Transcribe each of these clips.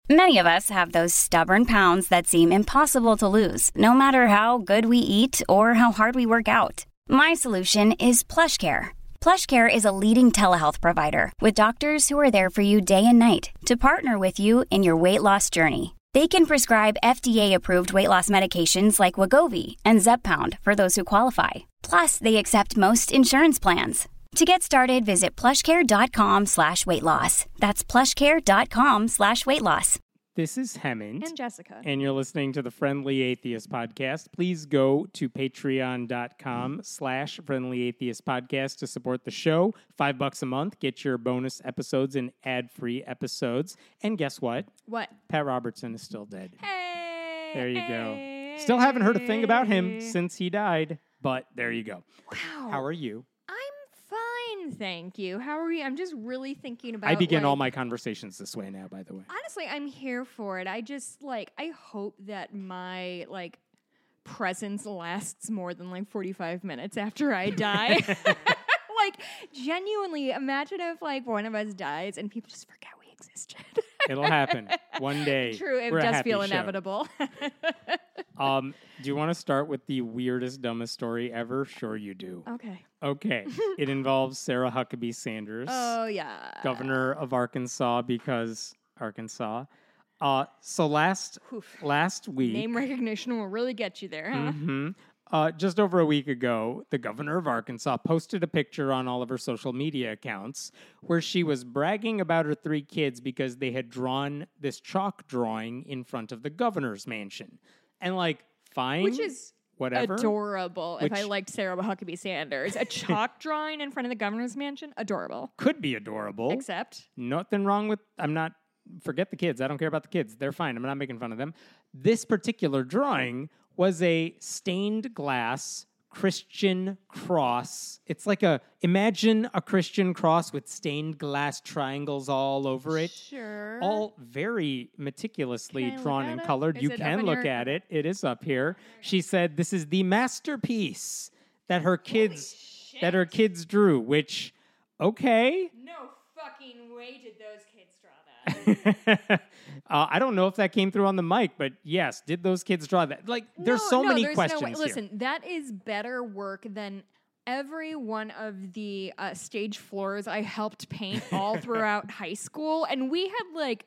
Many of us have those stubborn pounds that seem impossible to lose, no matter how good we eat or how hard we work out. My solution is PlushCare. PlushCare is a leading telehealth provider with doctors who are there for you day and night to partner with you in your weight loss journey. They can prescribe FDA-approved weight loss medications like Wegovy and Zepbound for those who qualify. Plus, they accept most insurance plans. To get started, visit plushcare.com/weightloss. That's plushcare.com/weightloss. This is Hemant. And Jessica. And you're listening to the Friendly Atheist Podcast. Please go to patreon.com/Friendly Atheist Podcast to support the show. $5 a month. Get your bonus episodes and ad-free episodes. And guess what? What? Pat Robertson is still dead. Hey! There you go. Still haven't heard a thing about him since he died, but there you go. Wow. How are you? Thank you. How are you? I'm just really thinking about I begin all my conversations this way now, by the way. Honestly, I'm here for it. I just, I hope that my, presence lasts more than, 45 minutes after I die. Genuinely, imagine if, one of us dies and people just forget we existed. It'll happen one day. True. It does feel inevitable. Do you want to start with the weirdest, dumbest story ever? Sure you do. Okay. It involves Sarah Huckabee Sanders. Oh, yeah. Governor of Arkansas because Arkansas. So last week... Name recognition will really get you there, huh? Mm-hmm. Just over a week ago, the governor of Arkansas posted a picture on all of her social media accounts where she was bragging about her 3 kids because they had drawn this chalk drawing in front of the governor's mansion. And fine. Which is whatever. Adorable. If I liked Sarah Huckabee Sanders. A chalk drawing in front of the governor's mansion? Adorable. Could be adorable. Except? Nothing wrong with... Forget the kids. I don't care about the kids. They're fine. I'm not making fun of them. This particular drawing was a stained glass Christian cross. It's imagine a Christian cross with stained glass triangles all over it. Sure. All very meticulously drawn and it? colored. Is You it can up in look your- at it. It is up here. She said this is the masterpiece that her kids drew, which, okay. No fucking way did those kids draw that. I don't know if that came through on the mic, but yes, did those kids draw that? There's so many questions no way. here. Listen, that is better work than every one of the stage floors I helped paint all throughout high school, and we had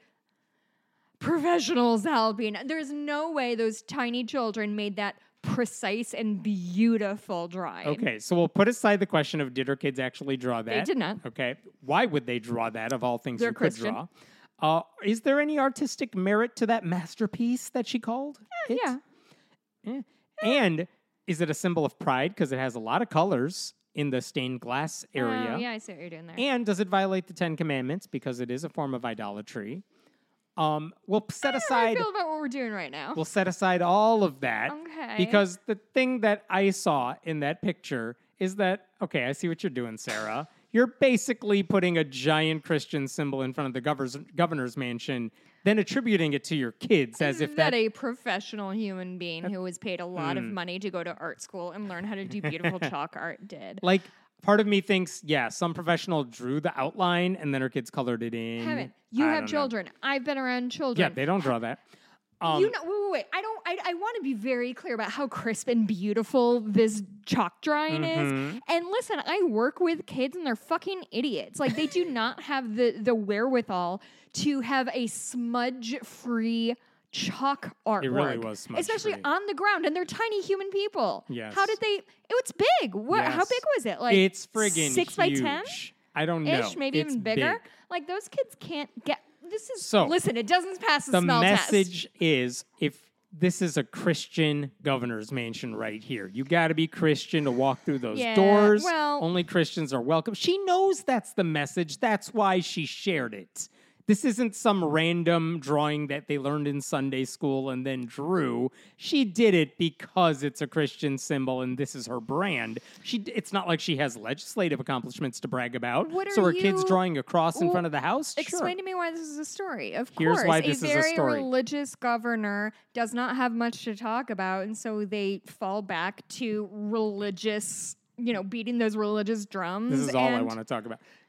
professionals helping. There's no way those tiny children made that precise and beautiful drawing. Okay, so we'll put aside the question of did her kids actually draw that? They did not. Okay, why would they draw that of all things They're you could Christian. draw? Is there any artistic merit to that masterpiece that she called it? Yeah. And is it a symbol of pride because it has a lot of colors in the stained glass area? Oh, yeah, I see what you're doing there. And does it violate the 10 Commandments because it is a form of idolatry? We'll set aside... How do I feel about what we're doing right now? We'll set aside all of that. Okay. Because the thing that I saw in that picture is that, okay, I see what you're doing, Sarah. You're basically putting a giant Christian symbol in front of the governor's mansion, then attributing it to your kids as if that... a professional human being who was paid a lot of money to go to art school and learn how to do beautiful chalk art did. Part of me thinks, yeah, some professional drew the outline and then her kids colored it in. Kevin, you have children. I've been around children. Yeah, they don't draw that. Wait. I want to be very clear about how crisp and beautiful this chalk drawing is. And listen, I work with kids and they're fucking idiots. They do not have the wherewithal to have a smudge-free chalk artwork. It really was smudge-free. Especially on the ground, and they're tiny human people. Yes. How did they... It was big. Yes. How big was it? It's friggin' 6 by 10? huge. I don't know. Ish, maybe It's even bigger. big. Those kids can't get... So, listen, it doesn't pass the smell test. The message is, if this is a Christian governor's mansion right here, you got to be Christian to walk through those doors. Well, only Christians are welcome. She knows that's the message. That's why she shared it. This isn't some random drawing that they learned in Sunday school and then drew. She did it because it's a Christian symbol and this is her brand. It's not like she has legislative accomplishments to brag about. So her kid's drawing a cross in front of the house? Explain to me why this is a story. Of Here's course, why this is a very story. religious governor does not have much to talk about, and so they fall back to religious, beating those religious drums. This is all I want to talk about.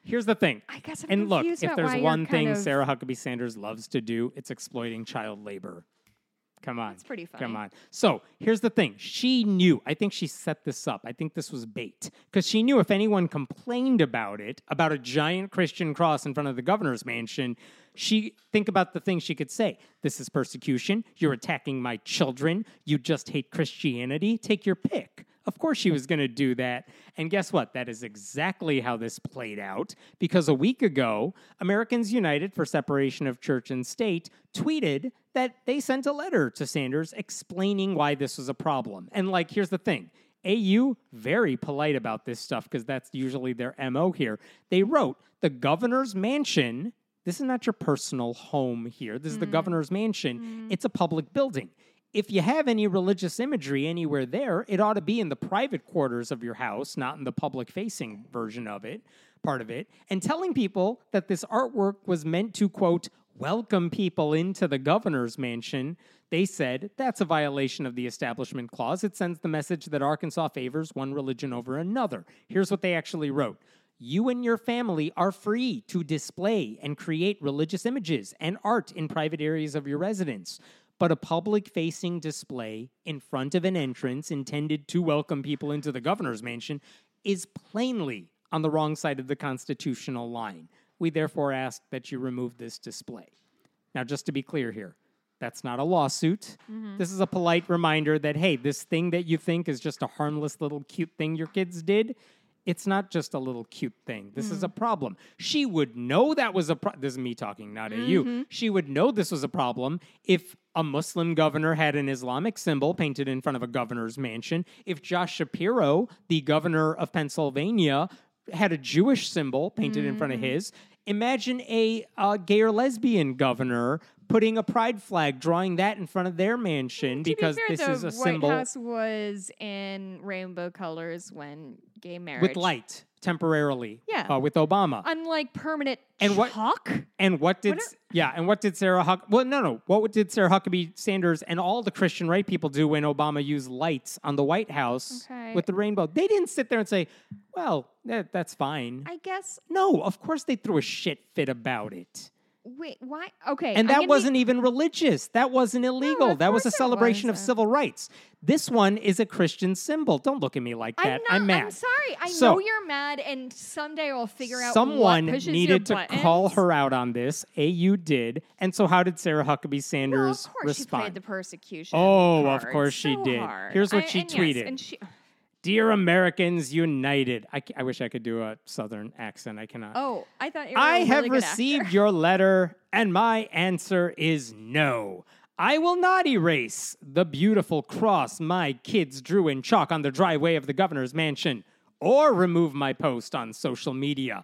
Here's the thing. I guess I'm And look, confused if about there's why you're one thing kind of- Sarah Huckabee Sanders loves to do, it's exploiting child labor. Come on. That's pretty funny. Come on. So here's the thing. She knew. I think she set this up. I think this was bait. Because she knew if anyone complained about it, about a giant Christian cross in front of the governor's mansion, think about the things she could say. This is persecution. You're attacking my children. You just hate Christianity. Take your pick. Of course she was going to do that. And guess what? That is exactly how this played out. Because a week ago, Americans United for Separation of Church and State tweeted that they sent a letter to Sanders explaining why this was a problem. And here's the thing. AU, very polite about this stuff because that's usually their MO here. They wrote, the governor's mansion, this is not your personal home here. This is the governor's mansion. It's a public building. If you have any religious imagery anywhere there, it ought to be in the private quarters of your house, not in the public-facing version of it, part of it. And telling people that this artwork was meant to, quote, welcome people into the governor's mansion, they said that's a violation of the Establishment Clause. It sends the message that Arkansas favors one religion over another. Here's what they actually wrote. You and your family are free to display and create religious images and art in private areas of your residence. But a public-facing display in front of an entrance intended to welcome people into the governor's mansion is plainly on the wrong side of the constitutional line. We therefore ask that you remove this display. Now, just to be clear here, that's not a lawsuit. This is a polite reminder that, hey, this thing that you think is just a harmless little cute thing your kids did, it's not just a little cute thing. This is a problem. She would know that was a problem. This is me talking, not you. She would know this was a problem if a Muslim governor had an Islamic symbol painted in front of a governor's mansion. If Josh Shapiro, the governor of Pennsylvania, had a Jewish symbol painted in front of his. Imagine a gay or lesbian governor putting a pride flag, drawing that in front of their mansion because to be fair, this is a the symbol. White House was in rainbow colors when gay marriage. With light, temporarily. Yeah. With Obama. Unlike permanent And what- chalk. And what did Sarah What did Sarah Huckabee Sanders and all the Christian right people do when Obama used lights on the White House with the rainbow? They didn't sit there and say, well, that's fine. I guess. No, of course they threw a shit fit about it. Wait, why? Okay. And that wasn't even religious. That wasn't illegal. of That was a course it celebration of wasn't. civil rights. This one is a Christian symbol. Don't look at me like that. I'm mad. I'm sorry. I So- know you're mad, and someday I'll figure out Someone what pushes needed your to buttons. call her out on this. AU did. And so how did Sarah Huckabee Well, Sanders of course respond? she played the persecution. Oh, of card course she so did. hard. Here's what she and tweeted. Yes, and she, Dear Americans United. I wish I could do a Southern accent. I cannot. oh, I thought you were I a have really good received actor. your letter, and my answer is no. I will not erase the beautiful cross my kids drew in chalk on the driveway of the governor's mansion, or remove my post on social media.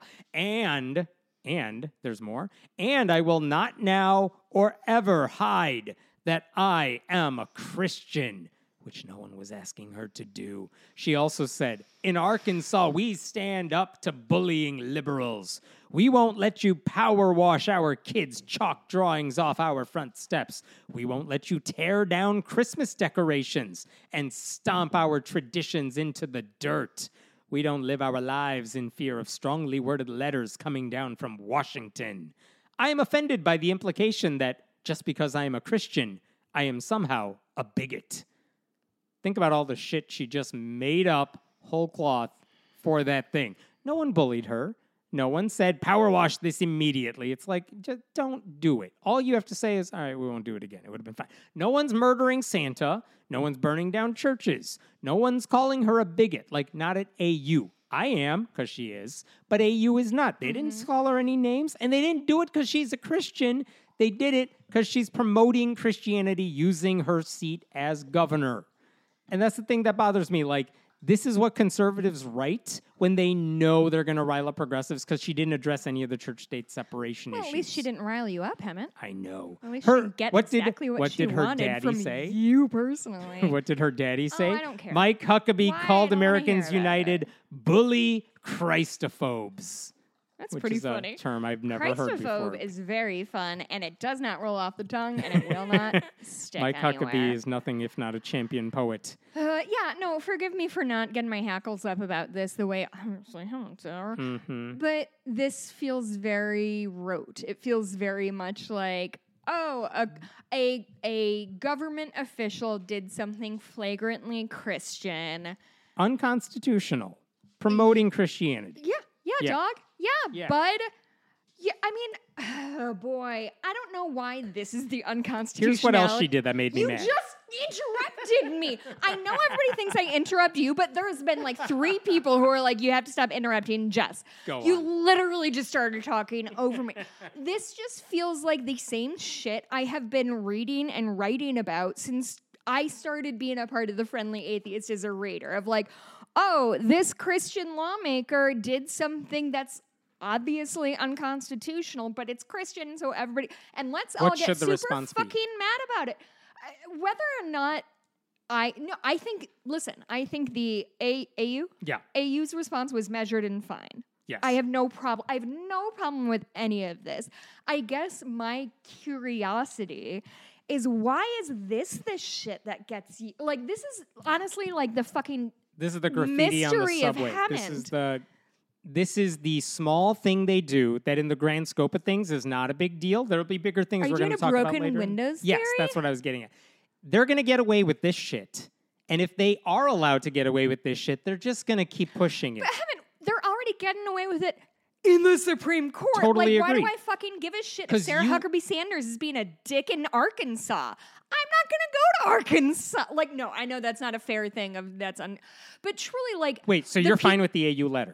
And there's more. And I will not now or ever hide that I am a Christian, which no one was asking her to do. She also said, in Arkansas, we stand up to bullying liberals. We won't let you power wash our kids' chalk drawings off our front steps. We won't let you tear down Christmas decorations and stomp our traditions into the dirt. We don't live our lives in fear of strongly worded letters coming down from Washington. I am offended by the implication that just because I am a Christian, I am somehow a bigot. Think about all the shit she just made up whole cloth for that thing. No one bullied her. No one said, power wash this immediately. It's like, just don't do it. All you have to say is, all right, we won't do it again. It would have been fine. No one's murdering Santa. No one's burning down churches. No one's calling her a bigot, like not at AU. I am, because she is, but AU is not. They didn't call her any names, and they didn't do it because she's a Christian. They did it because she's promoting Christianity using her seat as governor. And that's the thing that bothers me. Like, this is what conservatives write when they know they're going to rile up progressives because she didn't address any of the church-state separation issues. At least she didn't rile you up, Hemmett. I know. At least she didn't get exactly what she did her wanted daddy from say? you personally. What did her daddy say? I don't care. Mike Huckabee Why? I called don't wanna Americans hear about United bully Christophobes. That's which pretty is funny. a term I've never heard before. Christophobe is very fun, and it does not roll off the tongue, and it will not stick Mike anywhere. Huckabee is nothing if not a champion poet. Yeah, no, forgive me for not getting my hackles up about this the way I actually have to. But this feels very rote. It feels very much like, a government official did something flagrantly Christian. Unconstitutional. Promoting Christianity. Yeah, dog. Yeah. Bud. Yeah, I mean, oh boy, I don't know why this is the unconstitutional. Here's what else she did that made me You mad. just interrupted me. I know everybody thinks I interrupt you, but there's been like 3 people who are like, you have to stop interrupting Jess. You literally just started talking over me. This just feels like the same shit I have been reading and writing about since I started being a part of the Friendly Atheist as a reader of like, oh, this Christian lawmaker did something that's obviously unconstitutional, but it's Christian, so everybody... And let's all get super fucking mad about it. Whether or not I think the AU? Yeah. AU's response was measured and fine. Yes. I have no problem with any of this. I guess my curiosity is why is this the shit that gets you... Like, this is honestly like the fucking... This is the graffiti on the mystery of subway. Hammond. This is the small thing they do that in the grand scope of things is not a big deal. There'll be bigger things we're going to talk about later. Are you doing a broken windows Yes, theory? that's what I was getting at. They're going to get away with this shit. And if they are allowed to get away with this shit, they're just going to keep pushing it. But they're already getting away with it in the Supreme Court. Totally like, agree. why do I fucking give a shit if Sarah Huckabee Sanders is being a dick in Arkansas? I'm not going to go to Arkansas. Like, no, I know that's not a fair thing. But truly, like... Wait, so you're fine with the AU letter?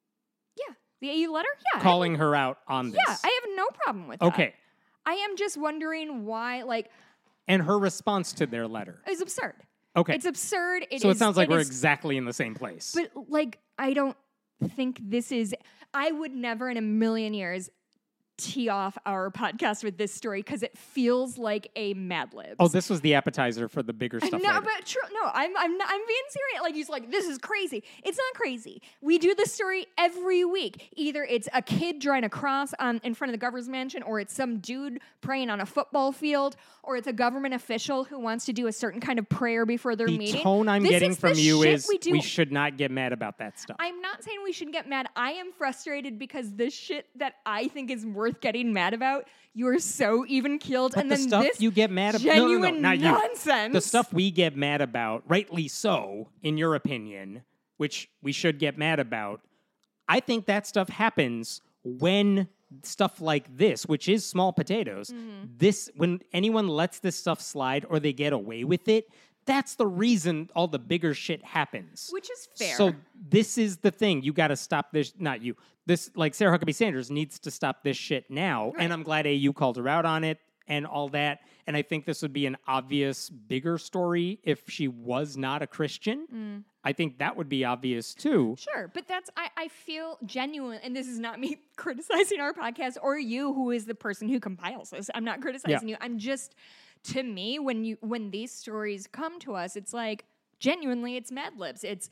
Yeah. The AU letter? Yeah. Calling her out on this? Yeah, I have no problem with that. Okay. I am just wondering why, like... And her response to their letter? It's absurd. Okay. It's absurd. So it sounds like we're exactly in the same place. But, like, I don't think this is... I would never in a million years tee off our podcast with this story because it feels like a Mad Libs. Oh, this was the appetizer for the bigger stuff. No, later. but true. No, I'm being serious. Like he's like, this is crazy. It's not crazy. We do this story every week. Either it's a kid drawing a cross in front of the governor's mansion, or it's some dude praying on a football field, or it's a government official who wants to do a certain kind of prayer before their meeting. The tone I'm getting from you is we should not get mad about that stuff. I'm not saying we should get mad. I am frustrated because the shit that I think is worth getting mad about, you're so even-keeled. But and the then stuff this you get mad about, genuine not nonsense. You. The stuff we get mad about, rightly so, in your opinion, which we should get mad about, I think that stuff happens when stuff like this, which is small potatoes, when anyone lets this stuff slide or they get away with it, that's the reason all the bigger shit happens. Which is fair. So this is the thing. You got to stop this. Not you. This, like Sarah Huckabee Sanders needs to stop this shit now. Right. And I'm glad AU called her out on it and all that. And I think this would be an obvious bigger story if she was not a Christian. I think that would be obvious too. Sure. But I feel genuine. And this is not me criticizing our podcast or you, who is the person who compiles this. I'm not criticizing you. I'm just... To me, when these stories come to us, it's like, genuinely, it's Mad Libs. It's,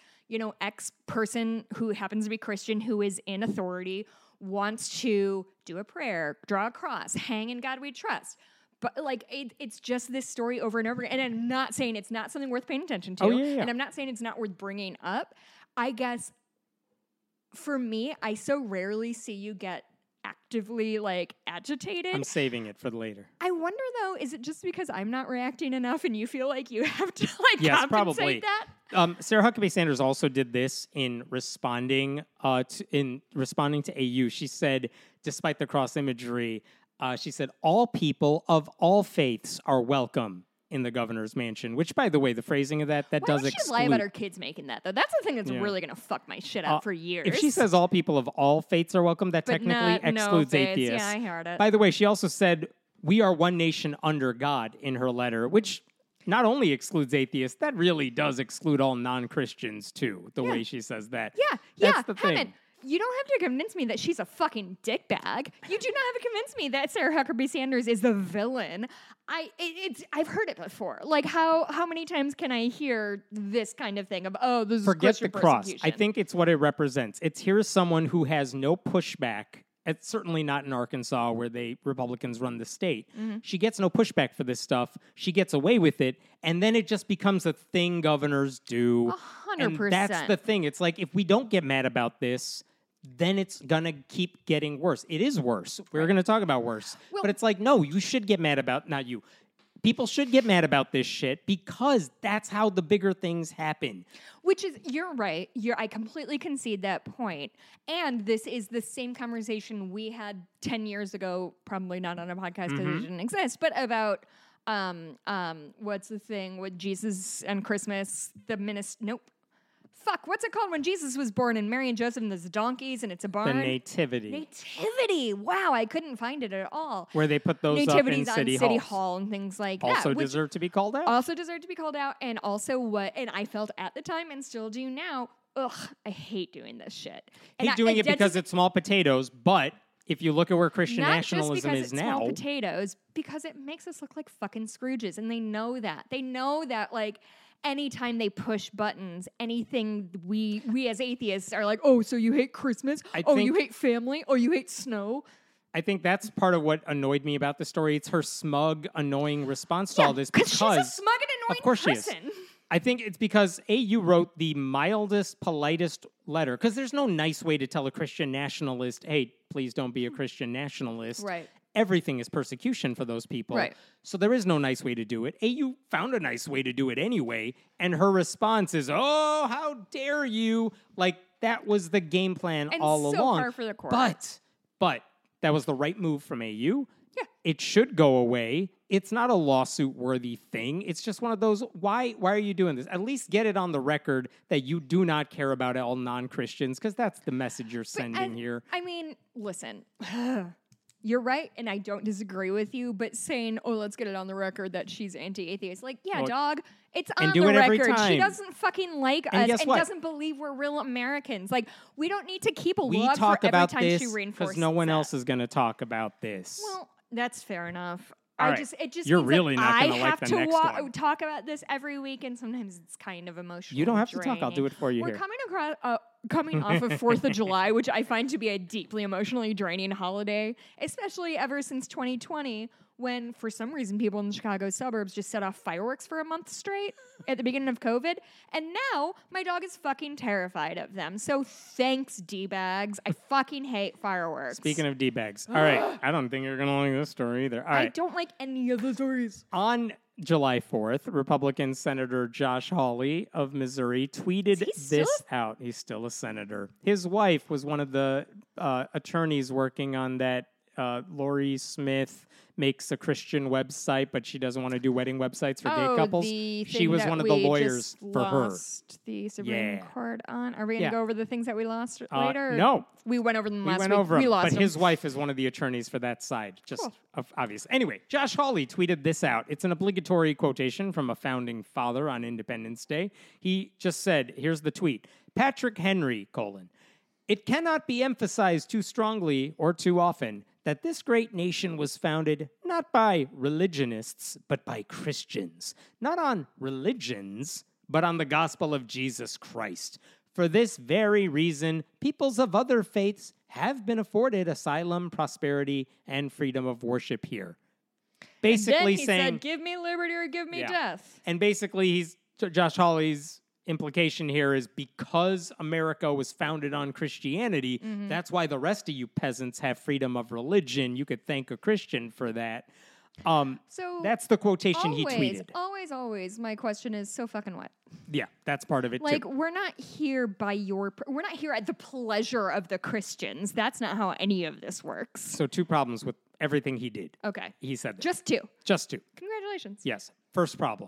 X person who happens to be Christian who is in authority, wants to do a prayer, draw a cross, hang in God we trust. But, like, it's just this story over and over. And I'm not saying it's not something worth paying attention to. And I'm not saying it's not worth bringing up. I guess, for me, I so rarely see you get actively like agitated. I'm saving it for later. I wonder though, is it just because I'm not reacting enough and you feel like you have to yes, compensate probably. that? Sarah Huckabee Sanders also did this in responding to AU. She said, despite the cross imagery, she said, all people of all faiths are welcome in the governor's mansion, which, by the way, the phrasing of that does exclude... Why would she lie about her kids making that, though? That's the thing that's really going to fuck my shit up for years. If she says all people of all faiths are welcome, that technically excludes atheists. Yeah, I heard it. By the way, she also said, we are one nation under God in her letter, which not only excludes atheists, that really does exclude all non-Christians, too, the way she says that. Yeah, That's the thing. You don't have to convince me that she's a fucking dickbag. You do not have to convince me that Sarah Huckabee Sanders is the villain. I've heard it before. Like how many times can I hear this kind of thing of this Forget is the Christian cross. persecution? I think it's what it represents. It's here's someone who has no pushback. It's certainly not in Arkansas where Republicans run the state. Mm-hmm. She gets no pushback for this stuff. She gets away with it, and then it just becomes a thing governors do. 100%. And that's the thing. It's like if we don't get mad about this, then it's gonna keep getting worse. It is worse. We're gonna talk about worse, but it's like no, you should get mad about not you. People should get mad about this shit because that's how the bigger things happen. Which is, you're right. I completely concede that point. And this is the same conversation we had 10 years ago, probably not on a podcast because it didn't exist, but about what's the thing with Jesus and Christmas? What's it called when Jesus was born and Mary and Joseph and there's donkeys and it's a barn? The nativity. Nativity. Wow, I couldn't find it at all. Where they put those Nativities up in on City Hall and things like also that. deserve to be called out. Also deserve to be called out. And also and I felt at the time and still do now, I hate doing this shit. Hate doing it because it's small potatoes, but if you look at where Christian nationalism just because is it's now, small potatoes, because it makes us look like fucking Scrooges, and they know that. They know that, like, anytime they push buttons, anything we as atheists are like, oh, so you hate Christmas? You hate family? Oh, you hate snow? I think that's part of what annoyed me about the story. It's her smug, annoying response to all this because she's a smug and annoying of course person. She is. I think it's because, you wrote the mildest, politest letter. Because there's no nice way to tell a Christian nationalist, hey, please don't be a Christian nationalist. Right. Everything is persecution for those people. Right. So there is no nice way to do it. You found a nice way to do it anyway. And her response is, oh, how dare you? Like, that was the game plan and all so along. Par for the course. But that was the right move from AU. Yeah. It should go away. It's not a lawsuit-worthy thing. It's just one of those, why are you doing this? At least get it on the record that you do not care about all non-Christians, because that's the message you're sending here. I mean, listen, you're right, and I don't disagree with you, but saying, let's get it on the record that she's anti-atheist. Like, yeah, dog, it's on the record. She doesn't fucking like us and doesn't believe we're real Americans. Like, we don't need to keep a log for every time she reinforces because no one else is going to talk about this. Well, that's fair enough. It just You're means really that not I gonna like have the to next one. talk about this every week, and sometimes it's kind of emotional. You don't have to talk. I'll do it for you. We're coming off of 4th of July, which I find to be a deeply emotionally draining holiday, especially ever since 2020, when for some reason people in the Chicago suburbs just set off fireworks for a month straight at the beginning of COVID. And now my dog is fucking terrified of them. So thanks, D-bags. I fucking hate fireworks. Speaking of D-bags. All right. I don't think you're going to like this story either. All right. I don't like any of the stories. On July 4th, Republican Senator Josh Hawley of Missouri tweeted this out. He's still a senator. His wife was one of the attorneys working on that Lori Smith makes a Christian website, but she doesn't want to do wedding websites for gay couples. She was one of the lawyers for her. The Supreme Court on. Are we going to go over the things that we lost later? No. We went over them last week. We lost them. But his wife is one of the attorneys for that side. Just obvious. Anyway, Josh Hawley tweeted this out. It's an obligatory quotation from a founding father on Independence Day. He just said, here's the tweet. Patrick Henry, : It cannot be emphasized too strongly or too often that this great nation was founded not by religionists, but by Christians. Not on religions, but on the gospel of Jesus Christ. For this very reason, peoples of other faiths have been afforded asylum, prosperity, and freedom of worship here. Basically he saying, said, give me liberty or give me death. And basically, Josh Hawley's implication here is because America was founded on Christianity, that's why the rest of you peasants have freedom of religion. You could thank a Christian for that. So that's the quotation he tweeted. Always, my question is, so fucking what? Yeah, that's part of it too. We're not here we're not here at the pleasure of the Christians. That's not how any of this works. So 2 problems with everything he did. Okay. He said that. Just 2. Just 2. Congratulations. Yes. First problem.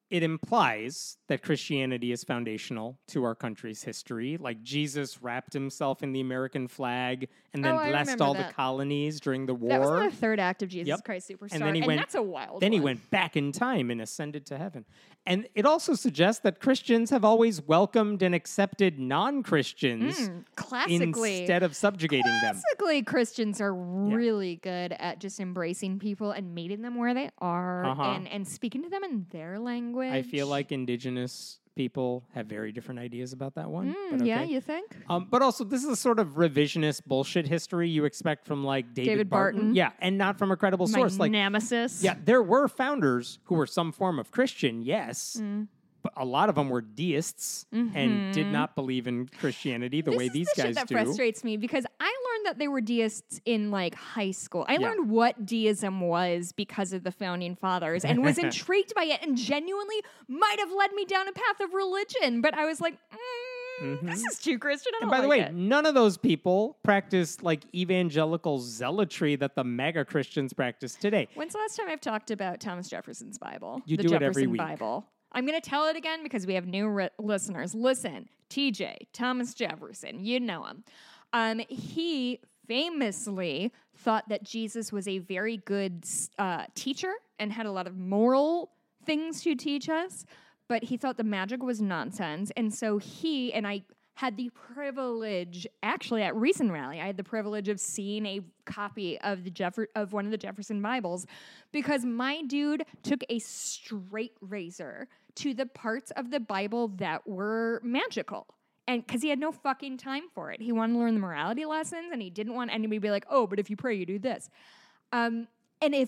it implies that Christianity is foundational to our country's history. Like Jesus wrapped himself in the American flag and then I blessed remember all the that. colonies during the war. That was the third act of Jesus Yep. Christ Superstar. And then he went- that's a wild Then he one. went back in time and ascended to heaven. And it also suggests that Christians have always welcomed and accepted non-Christians Classically. instead of subjugating them. Classically, Christians are really good at just embracing people and meeting them where they are and speaking to them in their language. I feel like indigenous people have very different ideas about that one. but Yeah, okay. you think? But also, this is a sort of revisionist bullshit history you expect from like David Barton. Yeah, and not from a credible My source. Like, nemesis. yeah, there were founders who were some form of Christian, yes, Mm. but a lot of them were deists and did not believe in Christianity the way This these is the guys shit that do. frustrates me because I learned that they were deists in like high school. I Yeah. learned what deism was because of the founding fathers and was intrigued by it and genuinely might have led me down a path of religion. But I was like, this is too Christian. I don't And by the like way, it. none of those people practiced like evangelical zealotry that the mega Christians practice today. When's the last time I've talked about Thomas Jefferson's Bible? You the do it Jefferson every week. Bible. I'm going to tell it again because we have new listeners. Listen, TJ, Thomas Jefferson, you know him. He famously thought that Jesus was a very good teacher and had a lot of moral things to teach us, but he thought the magic was nonsense. And so he, and I had the privilege, actually at Recent Rally, I had the privilege of seeing a copy of of one of the Jefferson Bibles because my dude took a straight razor to the parts of the Bible that were magical. And because he had no fucking time for it. He wanted to learn the morality lessons and he didn't want anybody to be like, oh, but if you pray, you do this. And if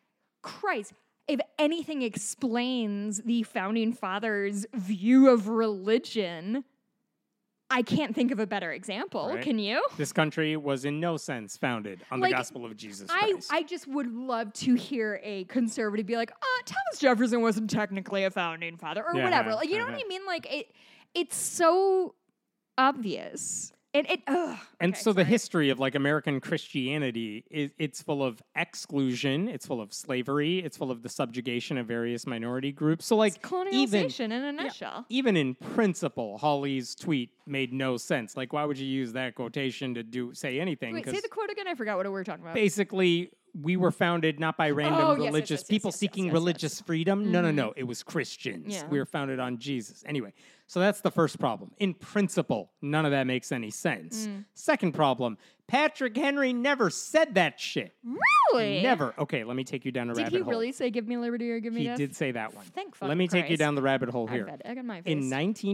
anything explains the founding fathers' view of religion, I can't think of a better example. Right. Can you? This country was in no sense founded on the Like, gospel of Jesus Christ. I just would love to hear a conservative be like, Thomas Jefferson wasn't technically a founding father or Yeah, whatever. Like, you know what I mean? Like it's so obvious. And so the history of like American Christianity it's full of exclusion, it's full of slavery, it's full of the subjugation of various minority groups. So like colonialization in a nutshell. Even in principle, Hawley's tweet made no sense. Like, why would you use that quotation to say anything? Wait, say the quote again. I forgot what we were talking about. Basically, we were founded not by random religious people seeking religious freedom. No. It was Christians. Yeah. We were founded on Jesus. Anyway, so that's the first problem. In principle, none of that makes any sense. Second problem, Patrick Henry never said that shit. Really? Never. Okay, let me take you down a rabbit hole. Did he really say give me liberty or give me He death? did say that one. Thank Let me take you Christ. down the rabbit hole I here. bet egg on my face. In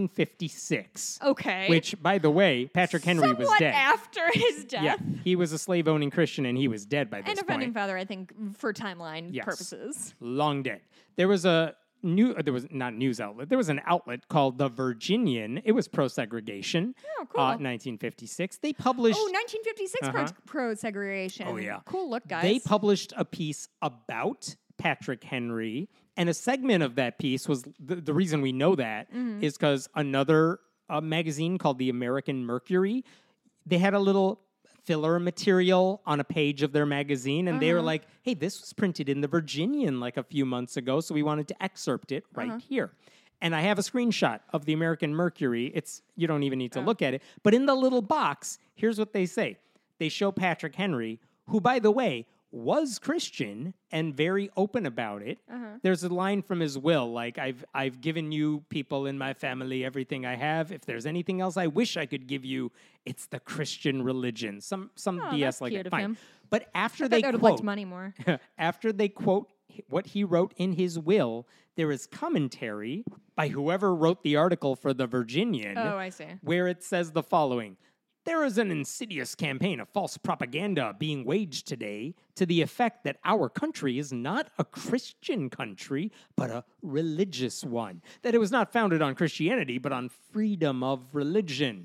1956. Okay. Which, by the way, Patrick Henry was Somewhat dead. after his death. Yeah, he was a slave-owning Christian, and he was dead by this And a founding point. father, I think, for timeline Yes. purposes. Long dead. There was a there was not news outlet. There was an outlet called The Virginian. It was pro-segregation. Oh, cool. 1956. They published. 1956 pro-segregation. Oh, yeah. Cool look, guys. They published a piece about Patrick Henry, and a segment of that piece was the reason we know that is because another magazine called the American Mercury, they had a little filler material on a page of their magazine, and they were like, hey, this was printed in the Virginian like a few months ago, so we wanted to excerpt it right here. And I have a screenshot of the American Mercury. You don't even need to look at it. But in the little box, here's what they say. They show Patrick Henry, who, by the way, was Christian and very open about it. There's a line from his will, like, I've given you people in my family everything I have. If there's anything else I wish I could give you, it's the Christian religion. Some BS that's like cute that. of Fine. him. But after I they would have liked quote, money more. after they quote what he wrote in his will, there is commentary by whoever wrote the article for the Virginian. Oh, I see. Where it says the following. There is an insidious campaign of false propaganda being waged today to the effect that our country is not a Christian country, but a religious one. That it was not founded on Christianity, but on freedom of religion.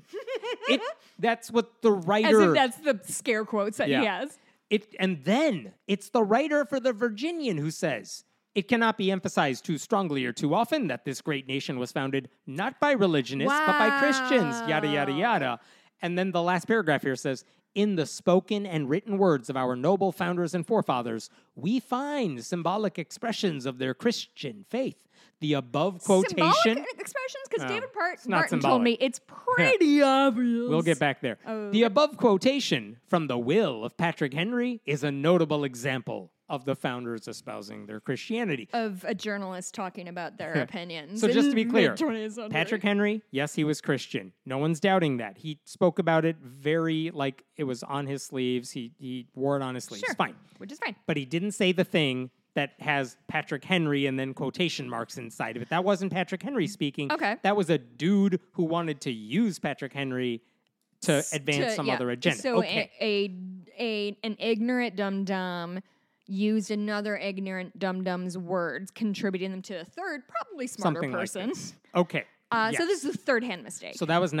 That's what the writer... As if that's the scare quotes that he has. And then it's the writer for the Virginian who says, it cannot be emphasized too strongly or too often that this great nation was founded not by religionists, but by Christians, yada, yada, yada. And then the last paragraph here says, In the spoken and written words of our noble founders and forefathers, we find symbolic expressions of their Christian faith. The above quotation... Symbolic expressions? Because David it's not Barton told me symbolic. it's pretty obvious. We'll get back there. Oh, The above quotation from the will of Patrick Henry is a notable example of the founders espousing their Christianity. Of a journalist talking about their opinions. So just to be clear, mid-20th century. Patrick Henry, yes, he was Christian. No one's doubting that. He spoke about it very like it was on his sleeves. He wore it on his sleeves. Sure. Fine. Which is fine. But he didn't say the thing that has Patrick Henry and then quotation marks inside of it. That wasn't Patrick Henry speaking. Okay. That was a dude who wanted to use Patrick Henry to advance some other agenda. So okay. an ignorant dum-dum used another ignorant dum-dum's words, contributing them to a third, probably smarter Something person. like this. Okay. Yes. So this is a third-hand mistake. So that was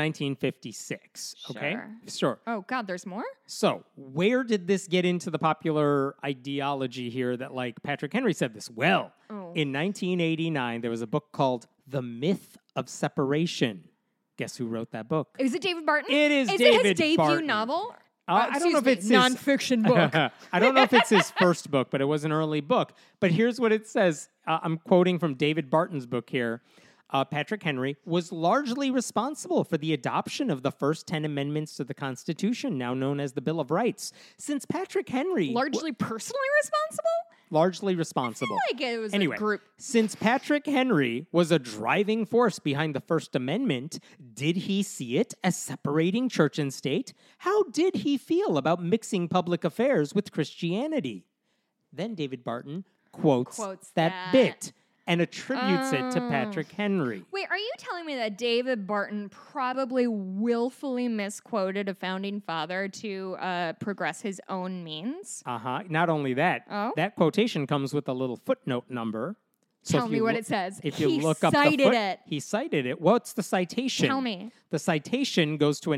1956. Okay. Sure. Oh, God, there's more? So, where did this get into the popular ideology here that, like, Patrick Henry said this? Well, in 1989, there was a book called The Myth of Separation. Guess who wrote that book? Is it David Barton? It is it David his debut Barton. novel? I don't know if it's his nonfiction book. I don't know if it's his first book, but it was an early book. But here's what it says. I'm quoting from David Barton's book here. Patrick Henry was largely responsible for the adoption of the first 10 amendments to the Constitution, now known as the Bill of Rights. Since Patrick Henry... Largely personally responsible? Largely responsible. I feel like it was Anyway, a group. since Patrick Henry was a driving force behind the First Amendment, did he see it as separating church and state? How did he feel about mixing public affairs with Christianity? Then David Barton quotes that bit and attributes it to Patrick Henry. Wait, are you telling me that David Barton probably willfully misquoted a founding father to progress his own means? Not only that, Oh? that quotation comes with a little footnote number. So Tell if me you what loo- it says. If you He look up the cited it. He cited it. What's the citation? Tell me. The citation goes to a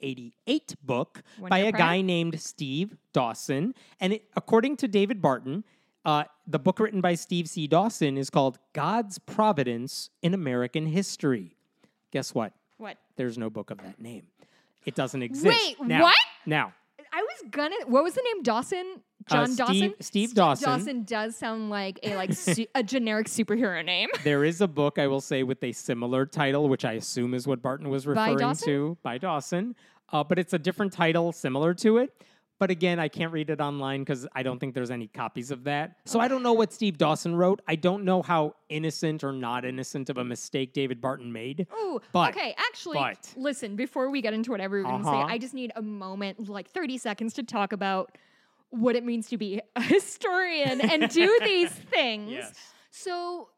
1988 book One by year a prior? guy named Steve Dawson. And according to David Barton, the book written by Steve C. Dawson is called God's Providence in American History. Guess what? What? There's no book of that name. It doesn't exist. Wait, Now- what? Now, I was gonna. What was the name? Dawson? John Dawson? Steve Dawson. Dawson does sound like a generic superhero name. there is a book, I will say, with a similar title, which I assume is what Barton was referring Dawson? to, by Dawson. But it's a different title similar to it. But again, I can't read it online because I don't think there's any copies of that. So I don't know what Steve Dawson wrote. I don't know how innocent or not innocent of a mistake David Barton made. Ooh, But- okay. Actually, but- listen, before we get into whatever you're going to say, Uh-huh. I just need a moment, like 30 seconds, to talk about what it means to be a historian and do these things. Yes. So,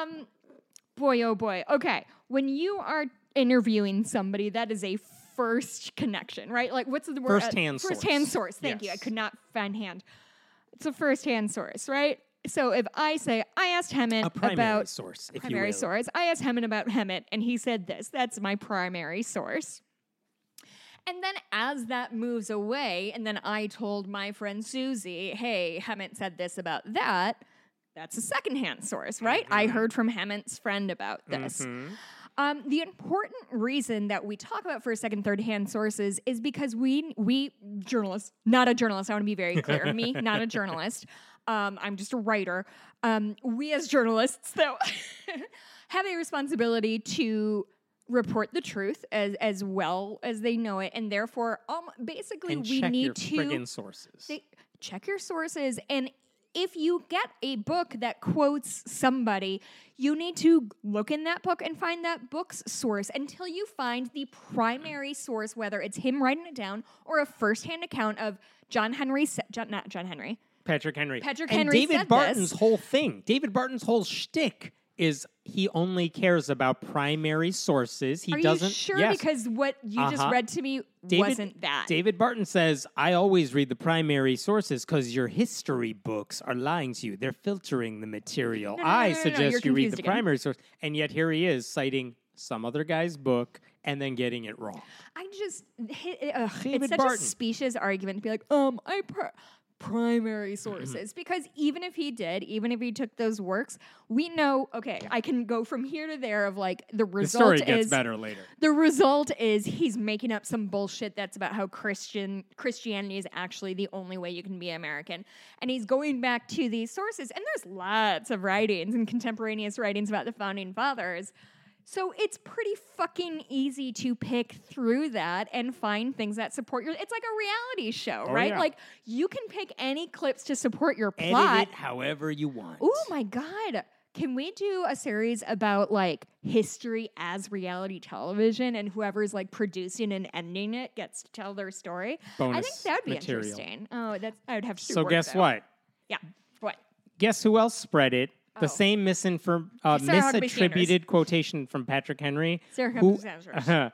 boy, oh boy. Okay. When you are interviewing somebody, that is a first connection, right? Like, what's the word? First-hand source. First-hand source. Thank you. I Yes. could not find hand. It's a first-hand source, right? So if I say, I asked Hemmett A primary about source, if primary you will. source. I asked Hemmett about Hemmett, and he said this. That's my primary source. And then as that moves away, and then I told my friend Susie, hey, Hemmett said this about that, that's a secondhand source, right? I heard from Hemmett's friend about this. The important reason that we talk about first, second, third-hand sources is because we journalists, not a journalist, I want to be very clear, me, not a journalist, I'm just a writer. We as journalists, though, have a responsibility to report the truth as well as they know it, and therefore, basically, And we check need your to friggin' sources. check your sources. And if you get a book that quotes somebody, you need to look in that book and find that book's source until you find the primary source, whether it's him writing it down or a firsthand account of Patrick Henry. Patrick Henry. Patrick and Henry David said Barton's this. whole thing, David Barton's whole shtick is he only cares about primary sources. He Are doesn't. you sure? Yes. Because what you just Uh-huh. read to me wasn't that. David Barton says, I always read the primary sources because your history books are lying to you. They're filtering the material. No, I you're suggest you read confused the again. primary source. And yet here he is citing some other guy's book and then getting it wrong. I just, it's David such Barton. a specious argument to be like, primary sources. Because even if he took those works, we know, okay, I can go from here to there of like the result The story gets better later. The result is he's making up some bullshit that's about how Christianity is actually the only way you can be American. And he's going back to these sources, and there's lots of writings and contemporaneous writings about the Founding Fathers. So it's pretty fucking easy to pick through that and find things that support your... It's like a reality show, right? Yeah. Like, you can pick any clips to support your plot. Edit it however you want. Oh, my God. Can we do a series about, like, history as reality television, and whoever's, like, producing and ending it gets to tell their story? Bonus I think that would be material. interesting. Oh, I would have to do So work, guess though. what? Yeah. What? Guess who else spread it? The Oh. same misattributed quotation from Patrick Henry. Sarah who, Huckabee Sanders.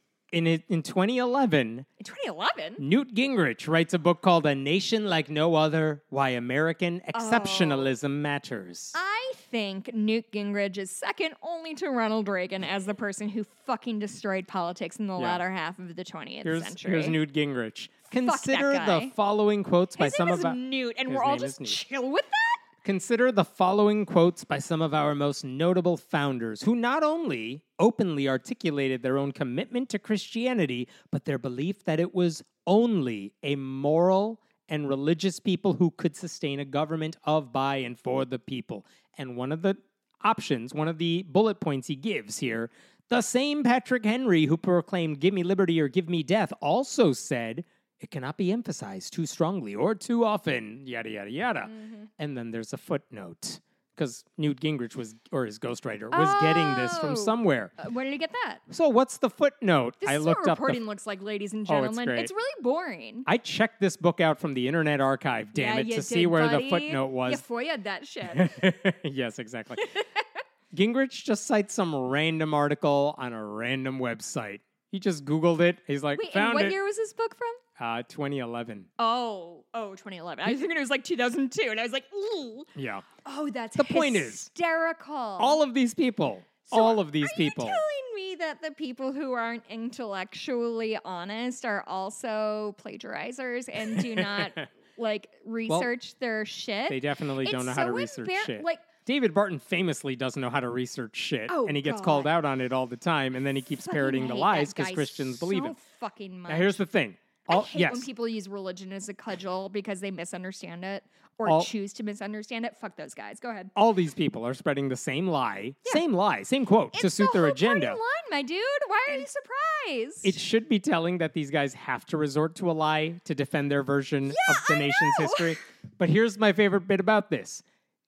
in 2011, In 2011? Newt Gingrich writes a book called A Nation Like No Other, Why American Exceptionalism Matters. I think Newt Gingrich is second only to Ronald Reagan as the person who fucking destroyed politics in the latter half of the 20th century. Here's Newt Gingrich. that Consider guy. the following quotes by His some name of is our... Newt, and His we're all name is just Newt. chill with that? Consider the following quotes by some of our most notable founders, who not only openly articulated their own commitment to Christianity, but their belief that it was only a moral and religious people who could sustain a government of, by, and for the people. And one of the options, one of the bullet points he gives here, the same Patrick Henry who proclaimed, "Give me liberty or give me death," also said, "It cannot be emphasized too strongly or too often," yada, yada, yada. Mm-hmm. And then there's a footnote, because Newt Gingrich or his ghostwriter, was getting this from somewhere. Where did he get that? So what's the footnote? This I is looked what up reporting looks like, ladies and Oh, it's gentlemen. great. It's really boring. I checked this book out from the Internet Archive, damn it, you to see did, where buddy. the footnote You was. FOIA'd that shit. Yes, exactly. Gingrich just cites some random article on a random website. He just Googled it. He's like, Wait, and found what it. year was this book from? 2011. Oh, 2011. I was thinking it was like 2002, and I was like, ooh. Yeah. Oh, that's The point is, hysterical. All of these people, So all of these are people. you telling me that the people who aren't intellectually honest are also plagiarizers and do not like research their shit? They definitely don't It's know how to so research shit. like, David Barton famously doesn't know how to research shit, Oh, and he gets God. called out on it all the time, and then he keeps fucking parroting the hate lies that because guy Christians believe so it. fucking much. Now, here's the thing. I hate when people use religion as a cudgel because they misunderstand it or choose to misunderstand it. Fuck those guys. Go ahead. All these people are spreading the same lie, same quote to It's suit the their whole agenda. party line, my dude. Why are you surprised? It should be telling that these guys have to resort to a lie to defend their version of the I nation's know. history. But here's my favorite bit about this.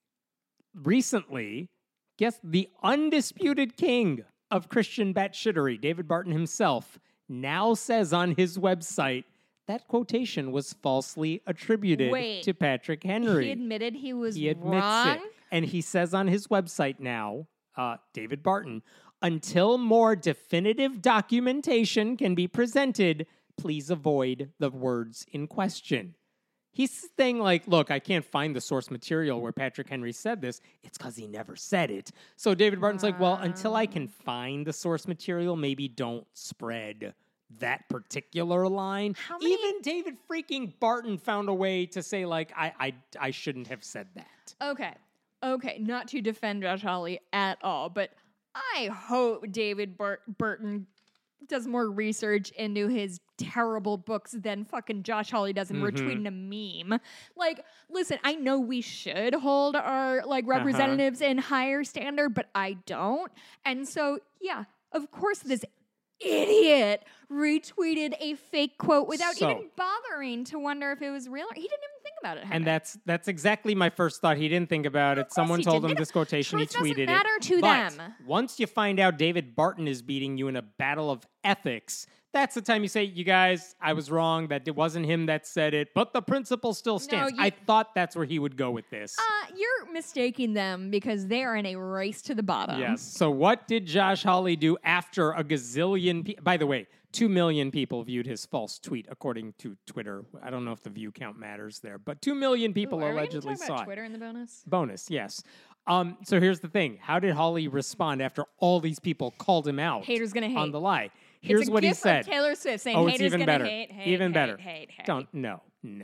Recently, guess the undisputed king of Christian batshittery, David Barton himself, now says on his website that quotation was falsely attributed Wait. to Patrick Henry. He admitted he was He admits wrong. it. And he says on his website now, David Barton, until more definitive documentation can be presented, please avoid the words in question. He's saying, like, look, I can't find the source material where Patrick Henry said this. It's because he never said it. So David Barton's like, well, until I can find the source material, maybe don't spread that particular line. How many- Even David freaking Barton found a way to say, like, I shouldn't have said that. Okay, not to defend Josh Hawley at all, but I hope David Burton does more research into his terrible books than fucking Josh Hawley does in retweeting a meme. Like, listen, I know we should hold our like representatives in higher standard, but I don't. And so, yeah, of course this idiot retweeted a fake quote without So- even bothering to wonder if it was real. He didn't even think about it. And Henry. that's exactly my first thought. He didn't think about it. course Someone he told didn't. him this quotation. He Truth doesn't tweeted it. matter to But them. once you find out David Barton is beating you in a battle of ethics, that's the time you say, you guys, I was wrong. That it wasn't him that said it, but the principle still stands. you- I thought that's where he would go with this. You're mistaking them because they are in a race to the bottom. Yes. So what did Josh Hawley do after a gazillion by the way, 2 million people viewed his false tweet, according to Twitter. I don't know if the view count matters there, but 2 million people Ooh, are we gonna allegedly talk saw about it. Twitter in the bonus? Bonus, yes. So here's the thing. How did Hawley respond after all these people called him out Haters gonna hate. on the lie? Here's it's a what he gif said. Of Taylor Swift saying Oh, it's haters even gonna better. hate, hate, even hate, better. hate, hate. No.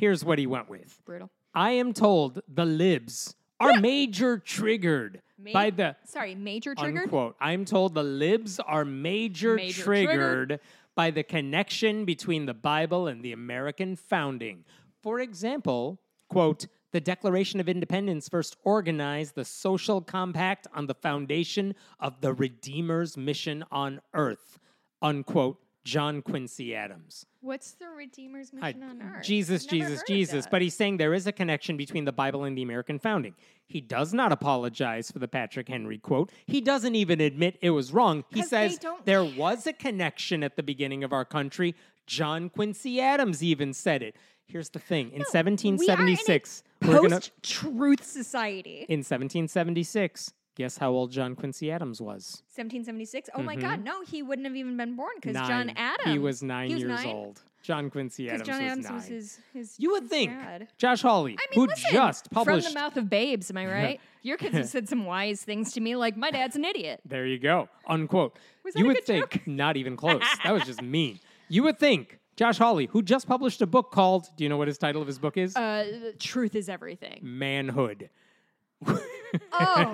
Here's what he went with. Brutal. I am told the libs are major triggered by the... Major triggered? Unquote. I'm told the libs are major triggered by the connection between the Bible and the American founding. For example, quote, the Declaration of Independence first organized the social compact on the foundation of the Redeemer's mission on earth, unquote, John Quincy Adams. What's the Redeemer's mission on earth? Jesus. But he's saying there is a connection between the Bible and the American founding. He does not apologize for the Patrick Henry quote. He doesn't even admit it was wrong. He says there was a connection at the beginning of our country. John Quincy Adams even said it. Here's the thing. In 1776, post-truth society. In 1776, guess how old John Quincy Adams was? 1776? Oh my God, no, he wouldn't have even been born because John Adams. He was 9 years old. John Quincy Adams John was Adams 9. was his You would think dad. Josh Hawley, who just published... From the mouth of babes, am I right? Your kids have said some wise things to me, like, my dad's an idiot. There you go. Unquote. Was that you a would good think, joke? not even close. That was just mean. You would think Josh Hawley, who just published a book called, do you know what his title of his book is? Truth is everything. Manhood. Oh,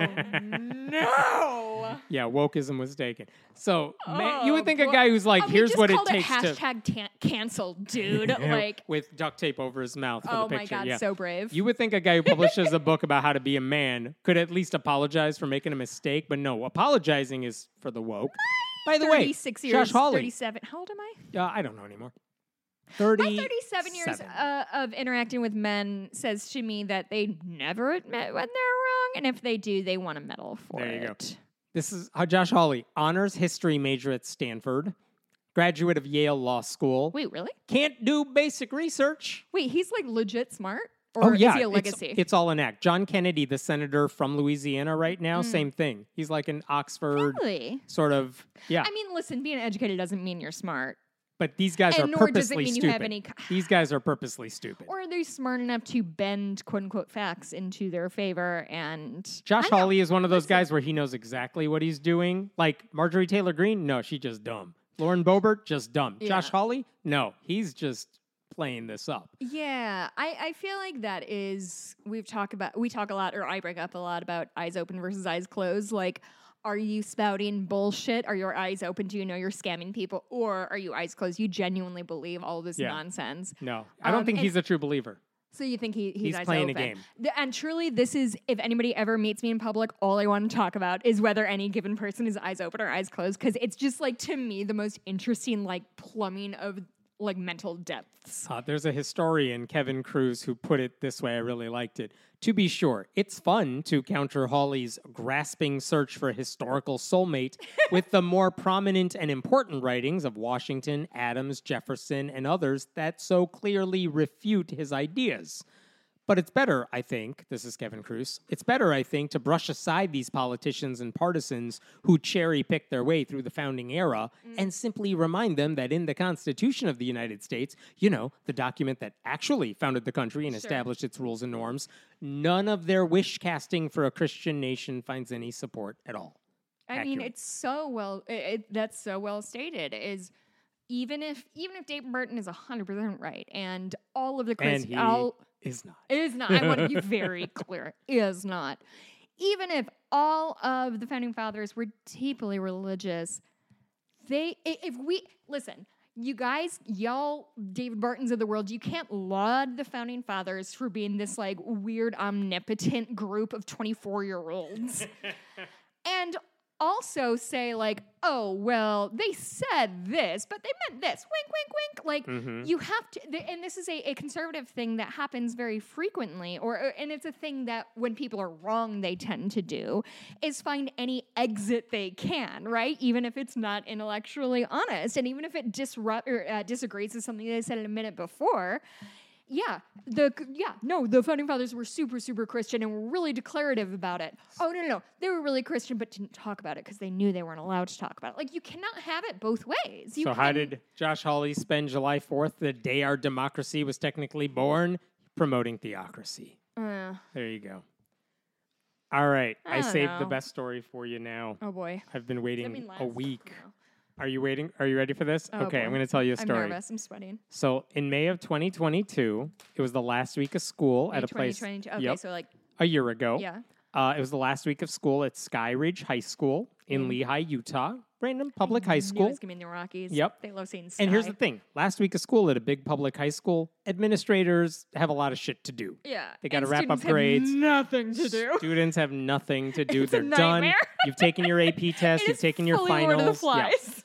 no. Yeah, wokeism was taken. So you would think a guy who's like, here's what it takes to... Hashtag canceled, dude. Like, with duct tape over his mouth for the picture. Oh my God, so brave. You would think a guy who publishes a book about how to be a man could at least apologize for making a mistake, but no, apologizing is for the woke. By the way, 36 years, Josh Hawley. 37. How old am I? I don't know anymore. My 37 years of interacting with men says to me that they never admit when they're wrong, and if they do, they want a medal for it. There you go. This is Josh Hawley, honors history major at Stanford, graduate of Yale Law School. Wait, really? Can't do basic research. Wait, he's like legit smart? Or is he a legacy? It's all an act. John Kennedy, the senator from Louisiana right now, same thing. He's like an Oxford sort of, yeah. I mean, listen, being educated doesn't mean you're smart. But these guys are purposely stupid. These guys are purposely stupid. Or are they smart enough to bend quote unquote facts into their favor? And Josh Hawley is one of those guys where he knows exactly what he's doing. Like Marjorie Taylor Greene, no, she's just dumb. Lauren Boebert, just dumb. Yeah. Josh Hawley, no, he's just playing this up. Yeah, I feel like that is we talk a lot, or I bring up a lot about eyes open versus eyes closed. Like, are you spouting bullshit? Are your eyes open? Do you know you're scamming people? Or are you eyes closed? You genuinely believe all this nonsense? No, I don't think he's a true believer. So you think he's eyes playing open. a game. And truly, this is, if anybody ever meets me in public, all I want to talk about is whether any given person is eyes open or eyes closed. Because it's just like, to me, the most interesting like plumbing of like mental depths. There's a historian, Kevin Cruz, who put it this way. I really liked it. To be sure, it's fun to counter Hawley's grasping search for a historical soulmate with the more prominent and important writings of Washington, Adams, Jefferson, and others that so clearly refute his ideas. But it's better, I think, this is Kevin Cruz, it's better, I think, to brush aside these politicians and partisans who cherry-pick their way through the founding era and simply remind them that in the Constitution of the United States, you know, the document that actually founded the country and established its rules and norms, none of their wish-casting for a Christian nation finds any support at all. I mean, it's so well, that's so well stated, is even if David Burton is 100% right, and all of the Christians... Is not. Is not. I want to be very clear. Is not. Even if all of the founding fathers were deeply religious, listen, you guys, y'all David Bartons of the world, you can't laud the founding fathers for being this like weird omnipotent group of 24-year-olds. And also say like, oh, well, they said this, but they meant this. Wink, wink, wink. Like, you have to, and this is a conservative thing that happens very frequently, and it's a thing that when people are wrong, they tend to do, is find any exit they can, right? Even if it's not intellectually honest, and even if it disagrees with something they said in a minute before. The founding fathers were super, super Christian and were really declarative about it. Oh, no. They were really Christian, but didn't talk about it because they knew they weren't allowed to talk about it. Like, you cannot have it both ways. How did Josh Hawley spend July 4th, the day our democracy was technically born? Promoting theocracy. There you go. All right. I saved the best story for you now. Oh, boy. I've been waiting a week. Are you waiting? Are you ready for this? Oh, okay, boy. I'm going to tell you a story. I'm nervous. I'm sweating. So in May of 2022, it was the last week of school May at a place 2022. Okay, Yep. so like, a year ago. yeah. It was the last week of school at Sky Ridge High School in Lehigh, Utah. Random public high Knew it school. was gonna be in the Rockies. Yep. They love seeing sky. And here's the thing. Last week of school at a big public high school, administrators have a lot of shit to do. Yeah. They gotta and wrap up students have grades. Nothing to do. Students have nothing to do. It's a They're done. nightmare. You've taken your AP test. It You've is taken your fully Lord finals. of the Flies.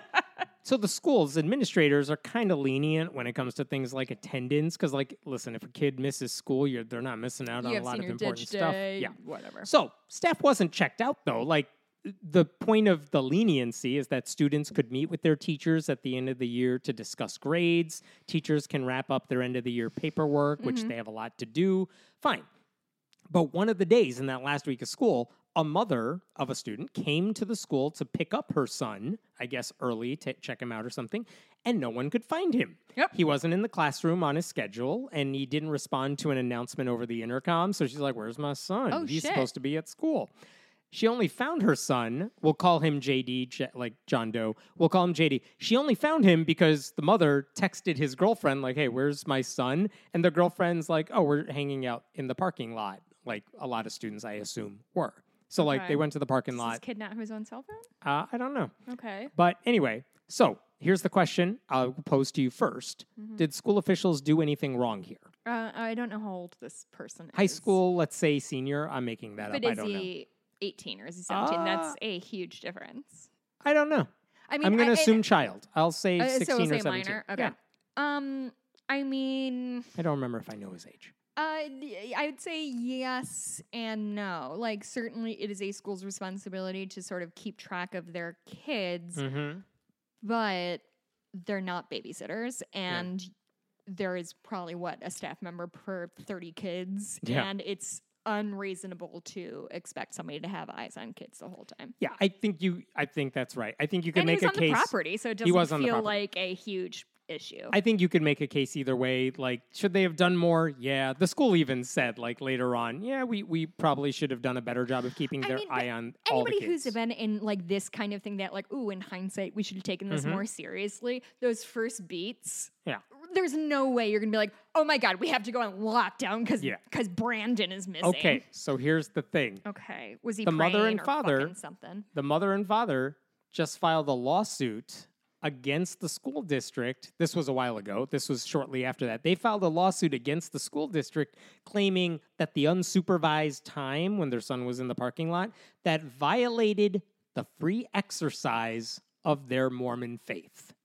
So the school's administrators are kind of lenient when it comes to things like attendance. Because, like, listen, if a kid misses school, they're not missing out on You a have lot of senior important ditch stuff. day, Yeah. whatever. So staff wasn't checked out though. Like the point of the leniency is that students could meet with their teachers at the end of the year to discuss grades. Teachers can wrap up their end of the year paperwork, which they have a lot to do. Fine. But one of the days in that last week of school, a mother of a student came to the school to pick up her son, I guess early to check him out or something, and no one could find him. Yep. He wasn't in the classroom on his schedule, and he didn't respond to an announcement over the intercom. So she's like, "Where's my son? Oh, He's shit. supposed to be at school." She only found her son. We'll call him JD, like John Doe. We'll call him JD. She only found him because the mother texted his girlfriend, like, "Hey, where's my son?" And the girlfriend's like, "Oh, we're hanging out in the parking lot," like a lot of students, I assume, were. So, like, Okay. they went to the parking Does this lot. kid not have his own cell phone? I don't know. Okay. But anyway, so here's the question I'll pose to you 1st Did school officials do anything wrong here? I don't know how old this person is. High school, let's say senior. I'm making that But up. I is don't know. he 18 or is he 17? That's a huge difference. I don't know. I mean, I'm going to I- assume child. I'll say so 16 we'll or say 17. minor. Okay. Yeah. I mean, I don't remember if I know his age. I would say yes and no. Like, certainly it is a school's responsibility to sort of keep track of their kids, Mm-hmm. but they're not babysitters. And there is probably, a staff member per 30 kids. Yeah. And it's unreasonable to expect somebody to have eyes on kids the whole time. Yeah, I think that's right. I think you can And make he a was on case. the property, so it He was doesn't on the feel property. like a huge issue. I think you could make a case either way. Like, should they have done more? Yeah. The school even said, like, later on, yeah, we probably should have done a better job of keeping their mean, eye on all the Anybody kids. who's been in like this kind of thing that like, ooh, in hindsight, we should have taken this more seriously. Those first beats, Yeah. there's no way you're gonna be like, oh my god, we have to go on lockdown because Yeah. Brandon is missing. Okay, so here's the thing. Okay. Was he The mother praying and or father- fucking something? The mother and father just filed a lawsuit against the school district. This was a while ago. This was shortly after that. They filed a lawsuit against the school district claiming that the unsupervised time when their son was in the parking lot that violated the free exercise of their Mormon faith.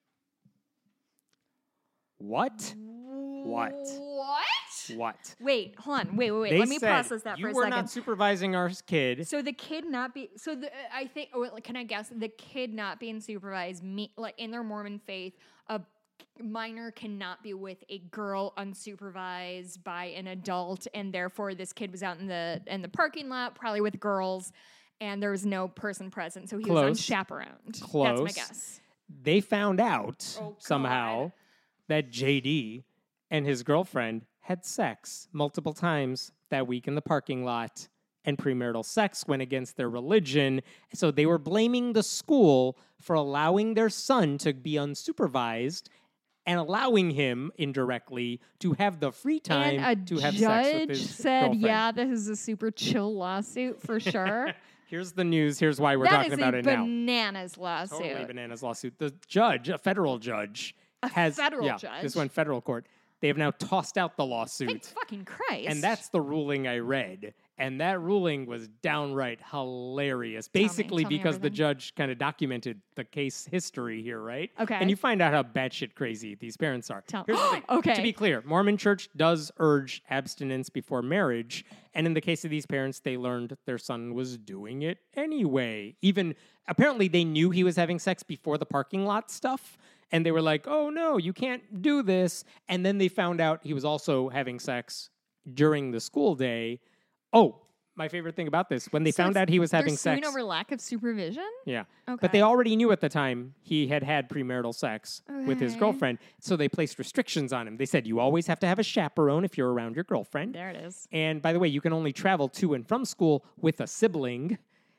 What? What? What? Wait, hold on. Wait. They Let me said, process that you for a were second. not supervising our kid. So the kid not be I think can I guess the kid not being supervised like in their Mormon faith a minor cannot be with a girl unsupervised by an adult and therefore this kid was out in the parking lot probably with girls and there was no person present so he was Close. unchaperoned. Close. That's my guess. They found out Oh, somehow God. that JD and his girlfriend had sex multiple times that week in the parking lot, and premarital sex went against their religion. So they were blaming the school for allowing their son to be unsupervised and allowing him indirectly to have the free time And a to have sex with judge his said, girlfriend. "Yeah, this is a super chill lawsuit for sure." Here's the news. Here's why we're That talking is about a it now. bananas lawsuit. Totally bananas lawsuit. The judge, a federal judge, has federal yeah, judge? This went federal court. They have now tossed out the Thank lawsuit, fucking Christ. and that's the ruling I read. And that ruling was downright hilarious. Basically, tell me because the everything. judge kind of documented the case history here, right? Okay. And you find out how batshit crazy these parents are. Here's the thing. Okay. To be clear, Mormon Church does urge abstinence before marriage. And in the case of these parents, they learned their son was doing it anyway. Even apparently, they knew he was having sex before the parking lot stuff. And they were like, oh no, you can't do this. And then they found out he was also having sex during the school day. Oh, my favorite thing about this, when they found out he was having they're suing sex. over lack of supervision. Yeah. Okay. But they already knew at the time he had premarital sex with his Okay. girlfriend. So they placed restrictions on him. They said, you always have to have a chaperone if you're around your girlfriend. There it is. And by the way, you can only travel to and from school with a sibling.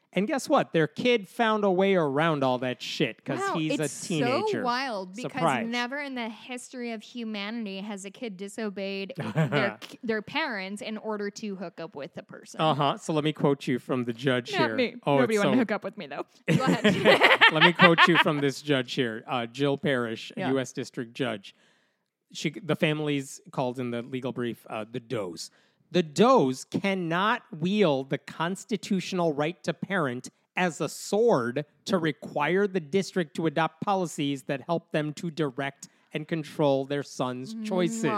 And guess what? Their kid found a way around all that shit because he's a teenager. It's so wild because Surprise. never in the history of humanity has a kid disobeyed their parents in order to hook up with a person. So let me quote you from the judge Not here. me. Oh, Nobody it's wanted to so... hook up with me, though. Go ahead. Let me quote you from this judge here. Jill Parrish, Yeah. U.S. District Judge. The family's called in the legal brief the Does. The Does cannot wield the constitutional right to parent as a sword to require the district to adopt policies that help them to direct and control their son's choices.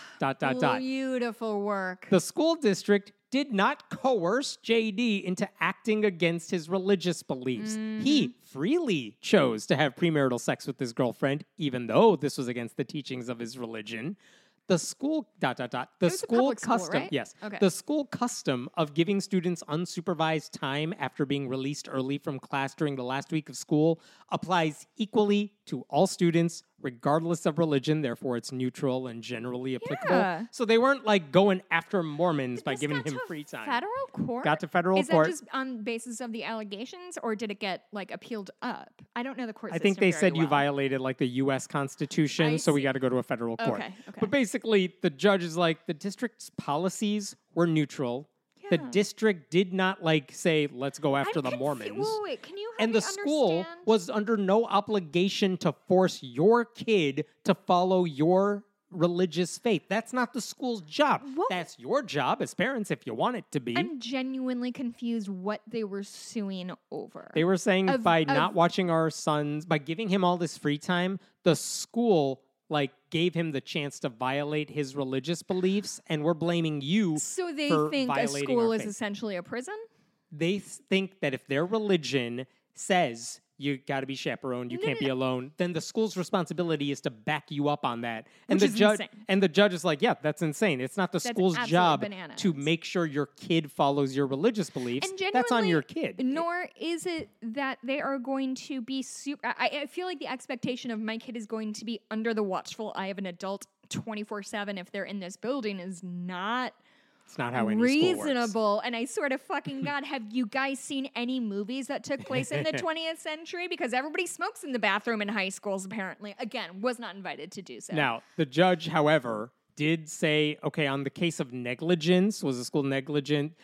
Beautiful work. The school district did not coerce JD into acting against his religious beliefs. He freely chose to have premarital sex with his girlfriend, even though this was against the teachings of his religion. The school the was a school public school, custom right? yes Okay. the school custom of giving students unsupervised time after being released early from class during the last week of school applies equally to all students regardless of religion. Therefore it's neutral and generally applicable. Yeah. So they weren't like going after Mormons by This giving got him to a free time. Federal court? Got to federal Is court. that just on basis of the allegations, or did it get like appealed up? I don't know the court I system think they very said you well. violated like the U.S. Constitution, I so we see. got to go to a federal court. Okay. But basically, the judge is like, the district's policies were neutral. The Yeah. district did not like say, let's go after I'm the Mormons. Wait, can you help And me the school understand? was under no obligation to force your kid to follow your religious faith. That's not the school's job. What- That's your job as parents if you want it to be. I'm genuinely confused what they were suing over. They were saying Of- by of- not watching our sons, by giving him all this free time, the school like gave him the chance to violate his religious beliefs, and we're blaming you. So they for think a violating school our is faith. essentially a prison? They think that if their religion says you got to be chaperoned, you can't be alone, then the school's responsibility is to back you up on that. And Which the is judge insane. and the judge is like, yeah, that's insane. It's not the That's school's absolute job bananas. to make sure your kid follows your religious beliefs. And That's on genuinely, your kid. Nor is it that they are going to be super. I feel like the expectation of my kid is going to be under the watchful eye of an adult 24/7 if they're in this building is not It's not how any school works. reasonable. And I sort of fucking God, have you guys seen any movies that took place in the 20th century? Because everybody smokes in the bathroom in high schools, apparently. Again, was not invited to do so. Now, the judge, however, did say, okay, on the case of negligence, was the school negligent?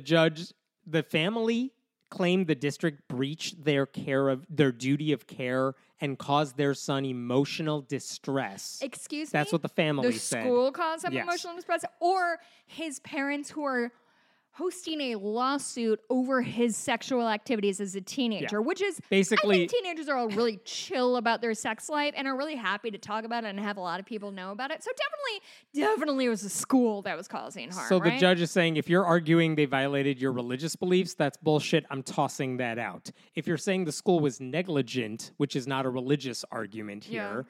The family claimed the district breached their duty of care and caused their son emotional distress. Excuse me? That's what the family The said. school caused him Yes. emotional distress, or his parents who are hosting a lawsuit over his sexual activities as a teenager, which is Basically- I think teenagers are all really chill about their sex life and are really happy to talk about it and have a lot of people know about it. So definitely it was the school that was causing harm. So the right? judge is saying, if you're arguing they violated your religious beliefs, that's bullshit. I'm tossing that out. If you're saying the school was negligent, which is not a religious argument here,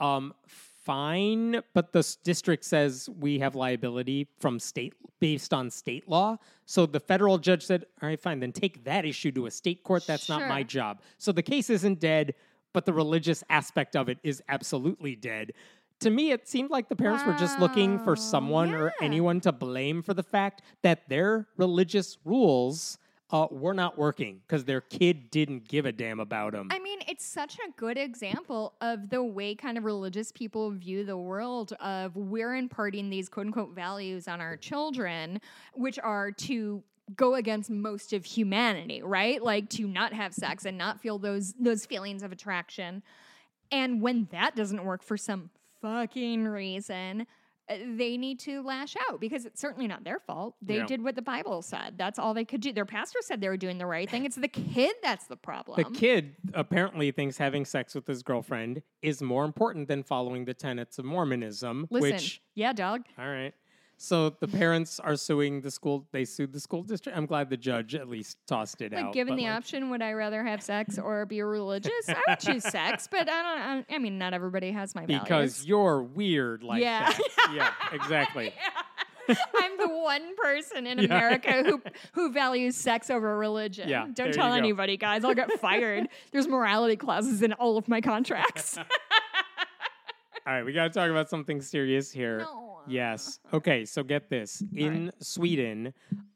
fine. But the district says we have liability from based on state law. So the federal judge said, all right, fine, then take that issue to a state court. That's not my Sure. job. So the case isn't dead, but the religious aspect of it is absolutely dead. To me, it seemed like the parents were just looking for someone or yeah. anyone to blame for the fact that their religious rules were not working because their kid didn't give a damn about them. I mean, it's such a good example of the way kind of religious people view the world of we're imparting these quote unquote values on our children, which are to go against most of humanity, right? Like to not have sex and not feel those feelings of attraction. And when that doesn't work for some fucking reason, they need to lash out because it's certainly not their fault. They Yeah. did what the Bible said. That's all they could do. Their pastor said they were doing the right thing. It's the kid that's the problem. The kid apparently thinks having sex with his girlfriend is more important than following the tenets of Mormonism, Listen, which, yeah, dog. all right. So the parents are suing the school. They sued the school district. I'm glad the judge at least tossed it Like, out. given but, the like, option, would I rather have sex or be religious? I would choose sex, but I mean, not everybody has my because values. you're weird like Yeah. that. Yeah, exactly. I'm the one person in America who values sex over religion. Yeah, there Don't you tell go. anybody, guys. I'll get fired. There's morality clauses in all of my contracts. All right, we got to talk about something serious here. No. Yes. Okay, so get this. In Sweden,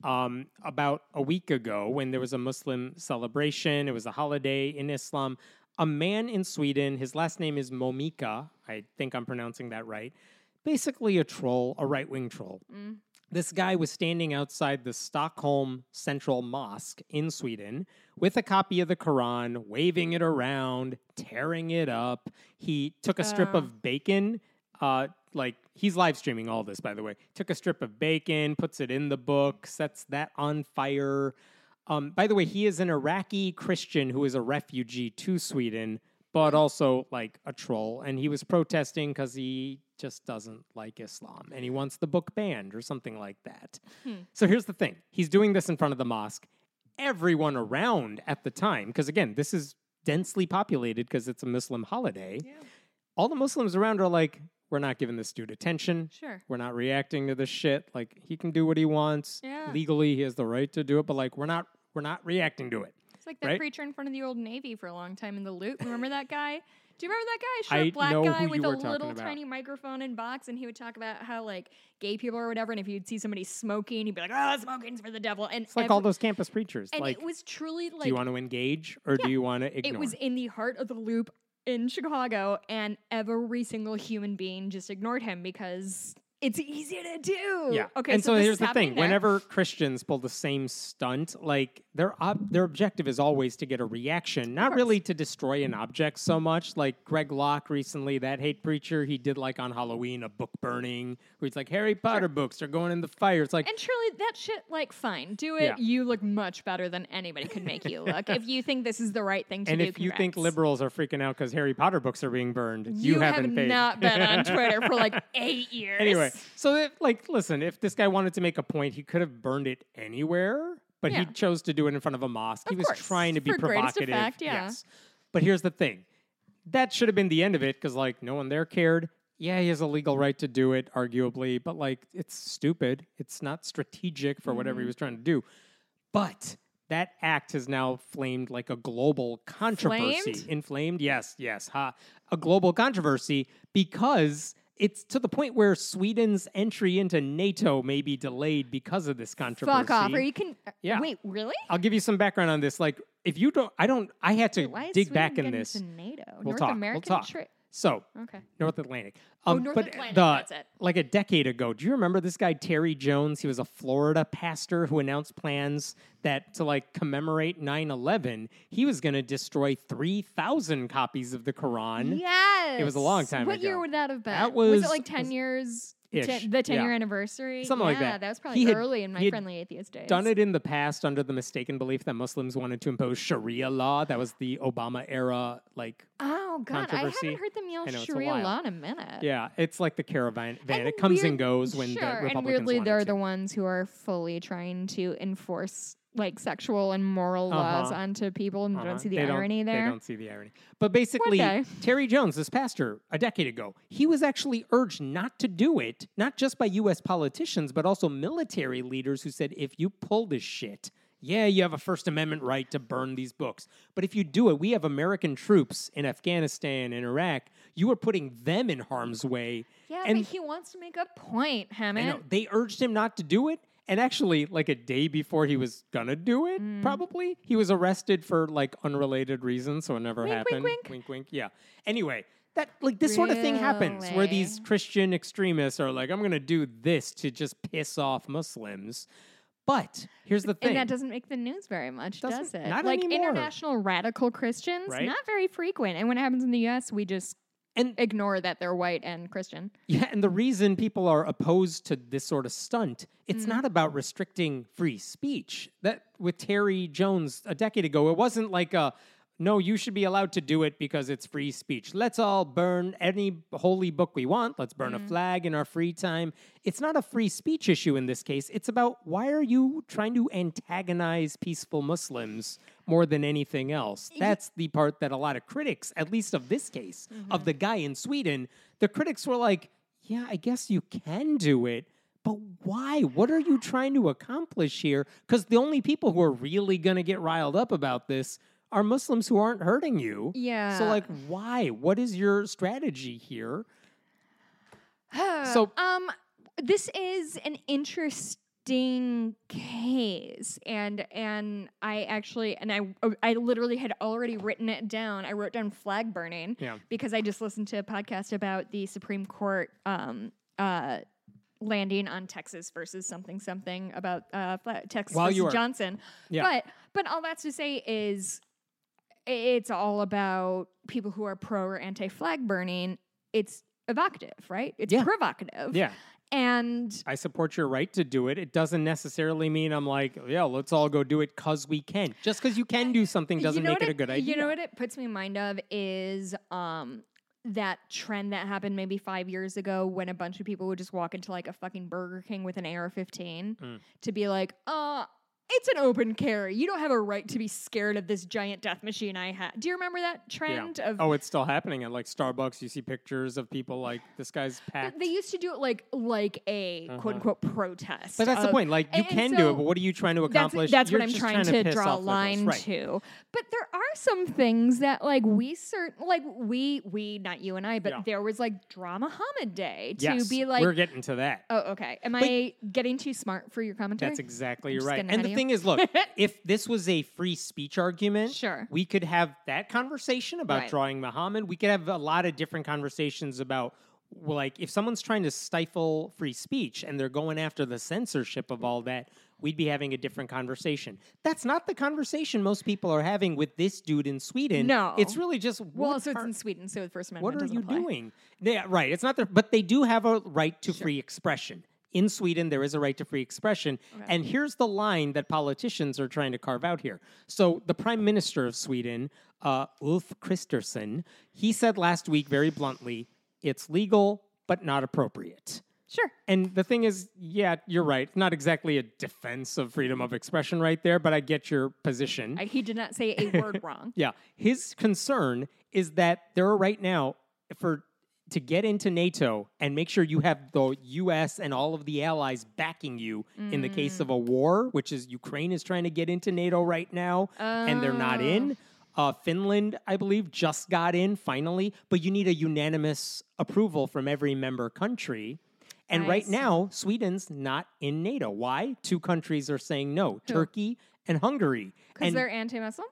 about a week ago, when there was a Muslim celebration, it was a holiday in Islam, a man in Sweden, his last name is Momika, I think I'm pronouncing that right, basically a troll, a right-wing troll. This guy was standing outside the Stockholm Central Mosque in Sweden with a copy of the Quran, waving it around, tearing it up. He took a strip of bacon, he's live streaming all this, by the way. Took a strip of bacon, puts it in the book, sets that on fire. By the way, he is an Iraqi Christian who is a refugee to Sweden, but also like a troll. And he was protesting because he just doesn't like Islam and he wants the book banned or something like that. So here's the thing. He's doing this in front of the mosque. Everyone around at the time, because again, this is densely populated because it's a Muslim holiday. Yeah. All the Muslims around are like, we're not giving this dude attention. Sure. We're not reacting to this shit. Like, he can do what he wants. Yeah. Legally, he has the right to do it, but like, we're not reacting to it. It's like that preacher in front of the Old Navy for a long time in the Loop. Remember that guy? Do you remember that guy? Short black guy with a little tiny microphone and box, and he would talk about how like gay people or whatever, and if you'd see somebody smoking, he'd be like, "Oh, smoking's for the devil." And it's like all those campus preachers. And like, it was truly like, do you want to engage or do you want to ignore? It was in the heart of the Loop in Chicago, and every single human being just ignored him because it's easy to do. Yeah. Okay. And so here's the thing: there. whenever Christians pull the same stunt, like their objective is always to get a reaction, not really to destroy an object so much. Like Greg Locke recently, that hate preacher, he did like on Halloween a book burning where he's like, Harry Potter books are going in the fire. It's like, and truly, that shit, like, fine, do it. Yeah. You look much better than anybody could make you look. If you think this is the right thing to and do, if you think liberals are freaking out because Harry Potter books are being burned, you haven't paid. not been on Twitter for like 8 years. Anyway, so listen, if this guy wanted to make a point, he could have burned it anywhere, but he chose to do it in front of a mosque. He was trying to be provocative. Effect, yeah. Yes. But here's the thing. That should have been the end of it because, like, no one there cared. Yeah, he has a legal right to do it, arguably, but, like, it's stupid. It's not strategic for whatever he was trying to do. But that act has now flamed like a global controversy. Inflamed? Yes. A global controversy because it's to the point where Sweden's entry into NATO may be delayed because of this controversy. Fuck off. Or you can... Yeah. Wait, really? I'll give you some background on this. Like, if you don't... I had to dig back in this. To NATO? We'll North talk. American So, okay. North Atlantic. North Atlantic, that's it. Like a decade ago, do you remember this guy, Terry Jones? He was a Florida pastor who announced plans that to like commemorate 9/11, he was going to destroy 3,000 copies of the Quran. Yes. It was a long time ago. What year would that have been? That was it like 10 years? The 10-year anniversary? Something like that. That was probably early in my friendly atheist days. Done it in the past under the mistaken belief that Muslims wanted to impose Sharia law. That was the Obama era, like, oh, God. I controversy. haven't heard them yell Sharia law in a minute. Yeah, it's like the caravan. It comes and goes when the Republicans and weirdly, they're to. the ones who are fully trying to enforce like sexual and moral laws onto people and don't see the irony there. They don't see the irony. But basically, Terry Jones, this pastor, a decade ago, he was actually urged not to do it, not just by U.S. politicians, but also military leaders who said, if you pull this shit, yeah, you have a First Amendment right to burn these books. But if you do it, we have American troops in Afghanistan and Iraq. You are putting them in harm's way. Yeah, but he wants to make a point, Hammond. I know. They urged him not to do it. And actually, like a day before he was gonna do it, probably, he was arrested for like unrelated reasons, so it never happened. Wink, wink. Yeah. Anyway, that like this sort of thing happens where these Christian extremists are like, I'm gonna do this to just piss off Muslims. But here's the thing. And that doesn't make the news very much, does it? Not like anymore. International radical Christians, not very frequent. And when it happens in the US, we just ignore that they're white and Christian. Yeah, and the reason people are opposed to this sort of stunt, it's not about restricting free speech. That with Terry Jones a decade ago, it wasn't like no, you should be allowed to do it because it's free speech. Let's all burn any holy book we want. Let's burn a flag in our free time. It's not a free speech issue in this case. It's about why are you trying to antagonize peaceful Muslims more than anything else? That's the part that a lot of critics, at least of this case, of the guy in Sweden, the critics were like, yeah, I guess you can do it. But why? What are you trying to accomplish here? Because the only people who are really going to get riled up about this are Muslims who aren't hurting you. Yeah. So, like, why? What is your strategy here? this is an interesting case, and I literally had already written it down. I wrote down flag burning because I just listened to a podcast about the Supreme Court landing on Texas versus something about Texas versus Johnson. Yeah. But all that's to say is it's all about people who are pro or anti-flag burning. It's evocative, right? It's provocative. Yeah. And I support your right to do it. It doesn't necessarily mean I'm like, yeah, let's all go do it because we can. Just because you can do something doesn't make it a good idea. You know what it puts me in mind of is that trend that happened maybe 5 years ago when a bunch of people would just walk into like a fucking Burger King with an AR-15 to be like, it's an open carry. You don't have a right to be scared of this giant death machine I have. Do you remember that trend? Oh, it's still happening at like Starbucks. You see pictures of people like this guy's packed. They used to do it like a quote unquote protest. But that's the point. Like you can do it, but what are you trying to accomplish? That's what I'm trying to draw a line to. But there are some things that like we not you and I, but there was like Draw Muhammad Day to be like. We're getting to that. Oh, okay. Am I getting too smart for your commentary? That's exactly right. And the thing is, look, if this was a free speech argument, we could have that conversation about drawing Muhammad. We could have a lot of different conversations about, like, if someone's trying to stifle free speech and they're going after the censorship of all that, we'd be having a different conversation. That's not the conversation most people are having with this dude in Sweden. No. It's really just... Well, so it's in Sweden, so the First Amendment What are you apply. doing? Yeah, right. It's not there, but they do have a right to free expression. In Sweden, there is a right to free expression. Okay. And here's the line that politicians are trying to carve out here. So the Prime Minister of Sweden, Ulf Kristersson, he said last week very bluntly, it's legal, but not appropriate. Sure. And the thing is, yeah, you're right. Not exactly a defense of freedom of expression right there, but I get your position. He did not say a word wrong. Yeah. His concern is that there are right now, to get into NATO and make sure you have the U.S. and all of the allies backing you in the case of a war, which is Ukraine is trying to get into NATO right now, and they're not in. Finland, I believe, just got in finally, but you need a unanimous approval from every member country. And right now, Sweden's not in NATO. Why? 2 countries are saying no, Turkey and Hungary. Because they're anti-Muslim?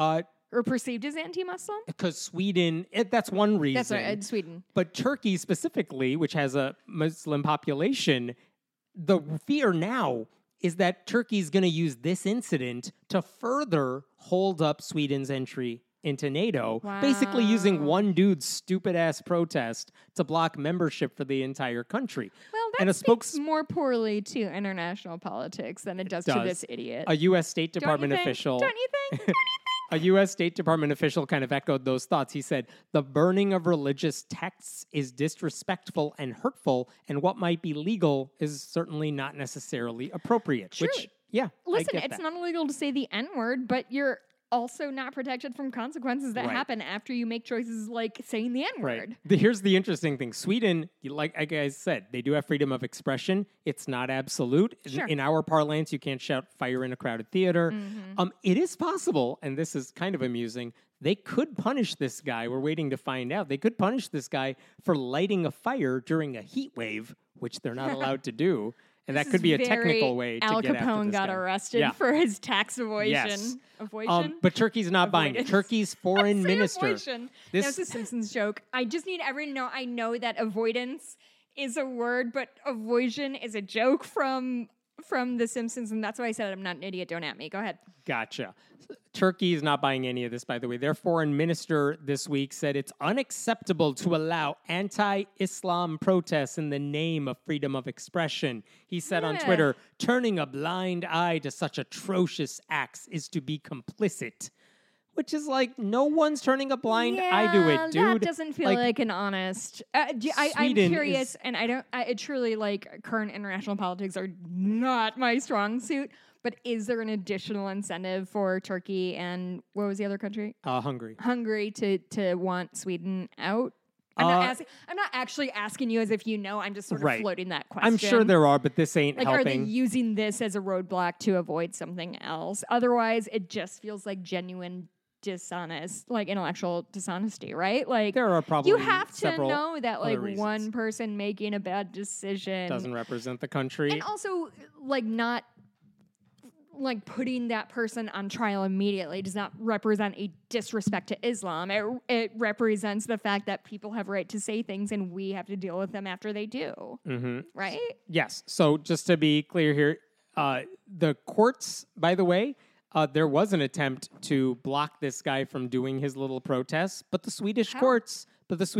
Or perceived as anti-Muslim? Because Sweden, that's one reason. That's right, Sweden. But Turkey specifically, which has a Muslim population, the fear now is that Turkey's going to use this incident to further hold up Sweden's entry into NATO, basically using one dude's stupid-ass protest to block membership for the entire country. Well, that speaks more poorly to international politics than it does to this idiot. A U.S. State Department official... Don't you think? A U.S. State Department official kind of echoed those thoughts. He said, the burning of religious texts is disrespectful and hurtful, and what might be legal is certainly not necessarily appropriate. Sure. Which, yeah, listen, it's not illegal to say the N-word, but you're also not protected from consequences that happen after you make choices like saying the N-word. Right. Here's the interesting thing. Sweden, like I guys said, they do have freedom of expression. It's not absolute. Sure. In our parlance, you can't shout fire in a crowded theater. It is possible, and this is kind of amusing, they could punish this guy. We're waiting to find out. They could punish this guy for lighting a fire during a heat wave, which they're not allowed to do. And that could be a technical way to Al get after Capone this got guy. arrested for his tax evasion. Yes. But Turkey's not buying it. Turkey's foreign minister. That's a Simpsons joke. I just need everyone to know. I know that avoidance is a word, but avoision is a joke from The Simpsons, and that's why I said I'm not an idiot. Don't at me. Go ahead. Gotcha. Turkey is not buying any of this, by the way. Their foreign minister this week said it's unacceptable to allow anti-Islam protests in the name of freedom of expression. He said on Twitter, turning a blind eye to such atrocious acts is to be complicit. Which is like, no one's turning a blind eye to it, dude. That doesn't feel like an honest... I'm curious, and I truly, like, current international politics are not my strong suit, but is there an additional incentive for Turkey and, what was the other country? Hungary. Hungary to want Sweden out? I'm not actually asking you as if you know. I'm just sort of floating that question. I'm sure there are, but this ain't helping. Are they using this as a roadblock to avoid something else? Otherwise, it just feels like genuine dishonest, like intellectual dishonesty, right? Like There are probably you have to several know that like other reasons. one person making a bad decision Doesn't represent the country. and also like not like putting that person on trial immediately does not represent a disrespect to Islam. It represents the fact that people have a right to say things and we have to deal with them after they do. Right? Yes. So just to be clear here, the courts, by the way, there was an attempt to block this guy from doing his little protests, but the Swedish courts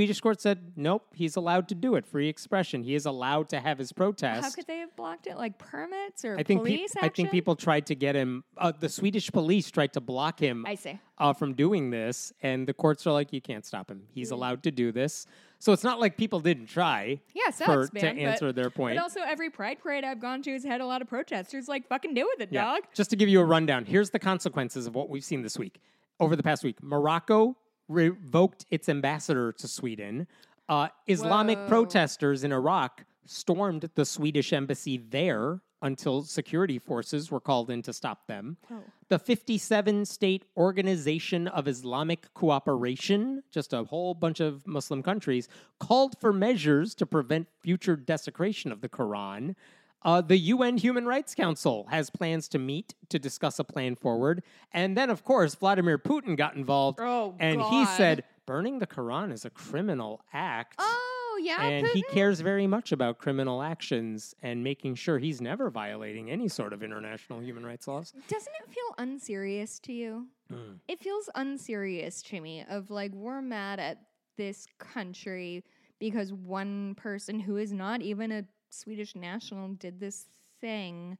said, nope, he's allowed to do it. Free expression. He is allowed to have his protest. How could they have blocked it? Like permits or I think police action? I think people tried to get him. The Swedish police tried to block him. I see. From doing this, and the courts are like, you can't stop him. He's allowed to do this. So it's not like people didn't try. Yeah, sucks, to answer their point. But also, every pride parade I've gone to has had a lot of protesters. Like, fucking deal with it, Yeah. dog. Just to give you a rundown, here's the consequences of what we've seen this week. Over the past week, Morocco revoked its ambassador to Sweden. Islamic Whoa. protesters in Iraq stormed the Swedish embassy there until security forces were called in to stop them. Oh. The 57-state Organization of Islamic Cooperation, just a whole bunch of Muslim countries, called for measures to prevent future desecration of the Quran. The UN Human Rights Council has plans to meet to discuss a plan forward. And then, of course, Vladimir Putin got involved. Oh, and he God. said, burning the Quran is a criminal act. Oh, yeah. And he Putin? cares very much about criminal actions and making sure he's never violating any sort of international human rights laws. Doesn't it feel unserious to you? It feels unserious to me of like, we're mad at this country because one person who is not even a Swedish national did this thing,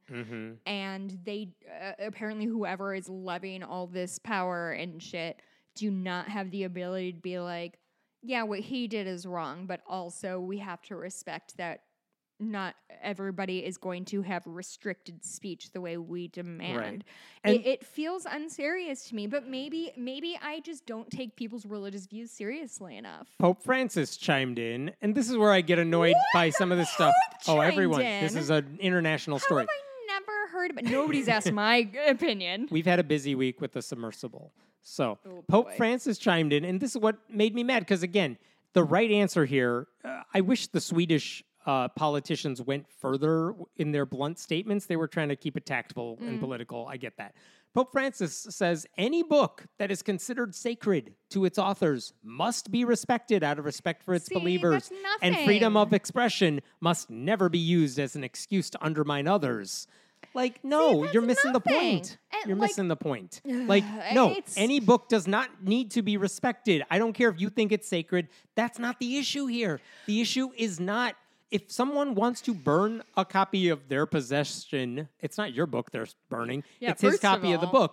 and they apparently whoever is levying all this power and shit do not have the ability to be like, yeah, what he did is wrong, but also we have to respect that not everybody is going to have restricted speech the way we demand. Right. And- It feels unserious to me, but maybe I just don't take people's religious views seriously enough. Pope Francis chimed in, and this is where I get annoyed by some of this stuff. Pope Oh, chimed everyone. in? This is an international How story. have I never heard of it? Nobody's asked my opinion. We've had a busy week with the submersible. So Oh, Pope boy. Francis chimed in, and this is what made me mad, because, again, the right answer here, I wish the Swedish politicians went further in their blunt statements. They were trying to keep it tactful and political. I get that. Pope Francis says any book that is considered sacred to its authors must be respected out of respect for its See, believers. that's And freedom nothing. of expression must never be used as an excuse to undermine others. Like, no, that's you're missing the nothing. point. And, You're like, missing the point. Like, no, it's- any book does not need to be respected. I don't care if you think it's sacred. That's not the issue here. The issue is not if someone wants to burn a copy of their possession, it's not your book they're burning. Yeah, it's his first of copy of the all- book.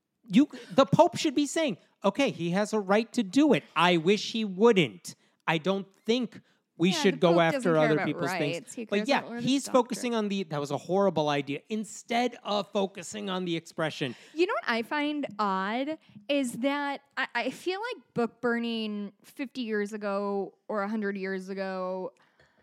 The Pope should be saying, okay, he has a right to do it. I wish he wouldn't. I don't think we Yeah, should the go Pope doesn't after care other about people's rights. things. He But cares yeah, about religious he's doctrine. focusing on that was a horrible idea. Instead of focusing on the expression, You know what I find odd is that I feel like book burning 50 years ago or 100 years ago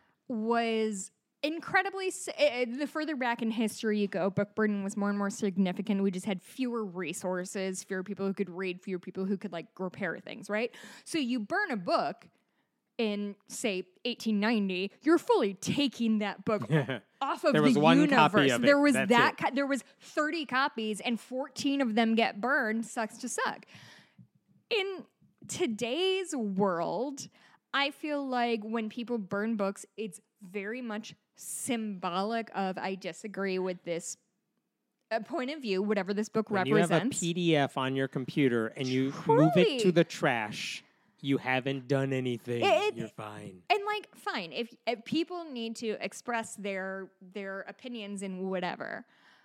was incredibly, the further back in history you go, book burning was more and more significant. We just had fewer resources, fewer people who could read, fewer people who could like repair things, right? So you burn a book in, say, 1890, you're fully taking that book off of There the was one universe. copy of it. There was That's that. it. There was 30 copies, and 14 of them get burned. Sucks to suck. In today's world, I feel like when people burn books, it's very much symbolic of I disagree with this point of view, whatever this book when you have a represents. PDF on your computer and you move it to Truly. the trash, you haven't done anything. You're fine. And like, fine, if people need to express their opinions and whatever,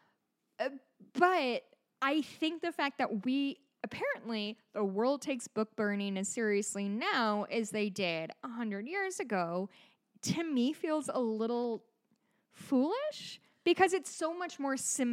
but I think the fact that apparently the world takes book burning as seriously now as they did 100 years ago, to me feels a little foolish because it's so much more symbolic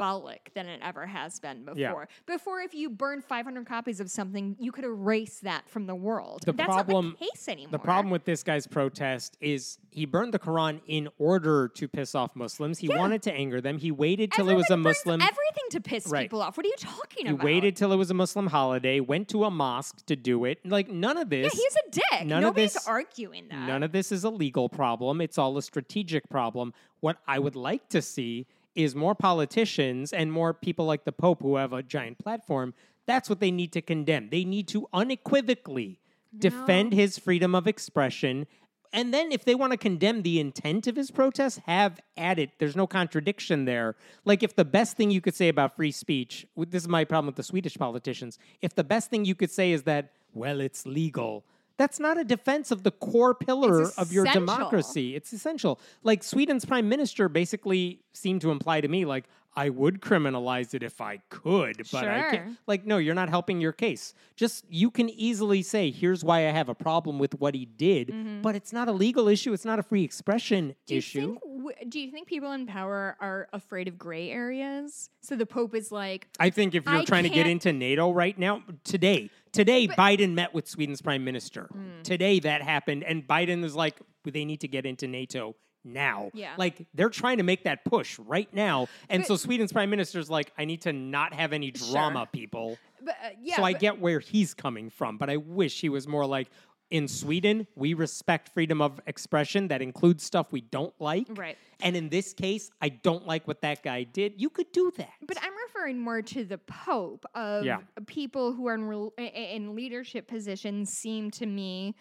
symbolic than it ever has been before. Yeah. Before, if you burned 500 copies of something, you could erase that from the world. The That's problem- not the case anymore. The problem with this guy's protest is he burned the Quran in order to piss off Muslims. He wanted to anger them. He waited till it was a Everybody burns Muslim. everything to piss Right. people off. What are you talking He about? waited till it was a Muslim holiday, went to a mosque to do it. Like, none of Yeah, this. he's a dick. None of Nobody's this- arguing that. None of this is a legal problem. It's all a strategic problem. What I would like to see is more politicians and more people like the Pope who have a giant platform. That's what they need to condemn. They need to unequivocally defend his freedom of expression. And then if they want to condemn the intent of his protest, have at it. There's no contradiction there. Like, if the best thing you could say about free speech, this is my problem with the Swedish politicians, if the best thing you could say is that, well, it's legal, that's not a defense of the core pillar It's of your essential. democracy. It's essential. Like, Sweden's prime minister basically seemed to imply to me, like, I would criminalize it if I could, but I Sure. can't. Like, no, you're not helping your case. Just, you can easily say, here's why I have a problem with what he did, but it's not a legal issue. It's not a free expression issue. Do you think people in power are afraid of gray areas? So the Pope is like, I think if you're I trying to get can't- into NATO right now, today, Biden met with Sweden's prime minister. Today that happened, and Biden is like, they need to get into NATO now. Yeah. Like, they're trying to make that push right now. And But- so Sweden's prime minister's like, I need to not have any drama, people. but, yeah, So I but- get where he's coming from, but I wish he was more like, in Sweden, we respect freedom of expression that includes stuff we don't like. Right. And in this case, I don't like what that guy did. You could do that. But I'm referring more to the Pope of Yeah. people who are in leadership positions seem to me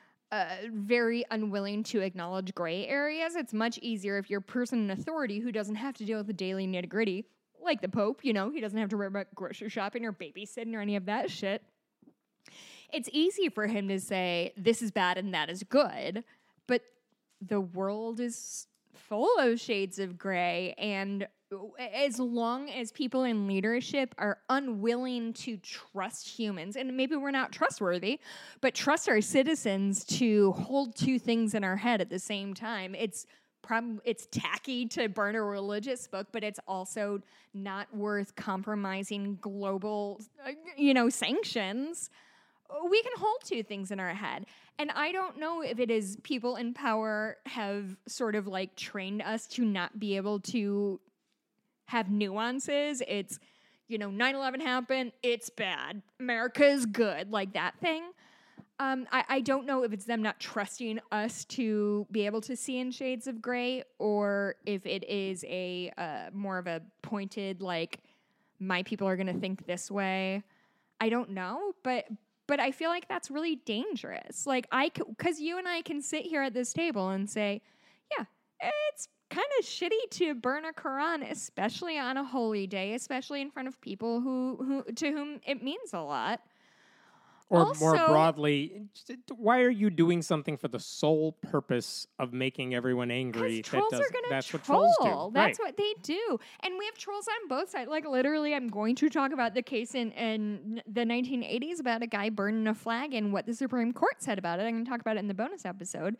very unwilling to acknowledge gray areas. It's much easier if you're a person in authority who doesn't have to deal with the daily nitty gritty, like the Pope, he doesn't have to worry about grocery shopping or babysitting or any of that shit. It's easy for him to say, this is bad and that is good, but the world is full of shades of gray, and as long as people in leadership are unwilling to trust humans, and maybe we're not trustworthy, but trust our citizens to hold two things in our head at the same time, it's tacky to burn a religious book, but it's also not worth compromising global, sanctions. We can hold two things in our head. And I don't know if it is people in power have sort of like trained us to not be able to have nuances. It's, 9/11 happened, it's bad. America's good, like that thing. I don't know if it's them not trusting us to be able to see in shades of gray, or if it is a more of a pointed, like, my people are going to think this way. I don't know, but I feel like that's really dangerous. Like, because you and I can sit here at this table and say, yeah, it's kind of shitty to burn a Quran, especially on a holy day, especially in front of people who to whom it means a lot. Or Also- more broadly, why are you doing something for the sole purpose of making everyone angry? Because trolls are going to That's troll. what trolls do. That's Right. what they do. And we have trolls on both sides. Like, literally, I'm going to talk about the case in the 1980s about a guy burning a flag and what the Supreme Court said about it. I'm going to talk about it in the bonus episode.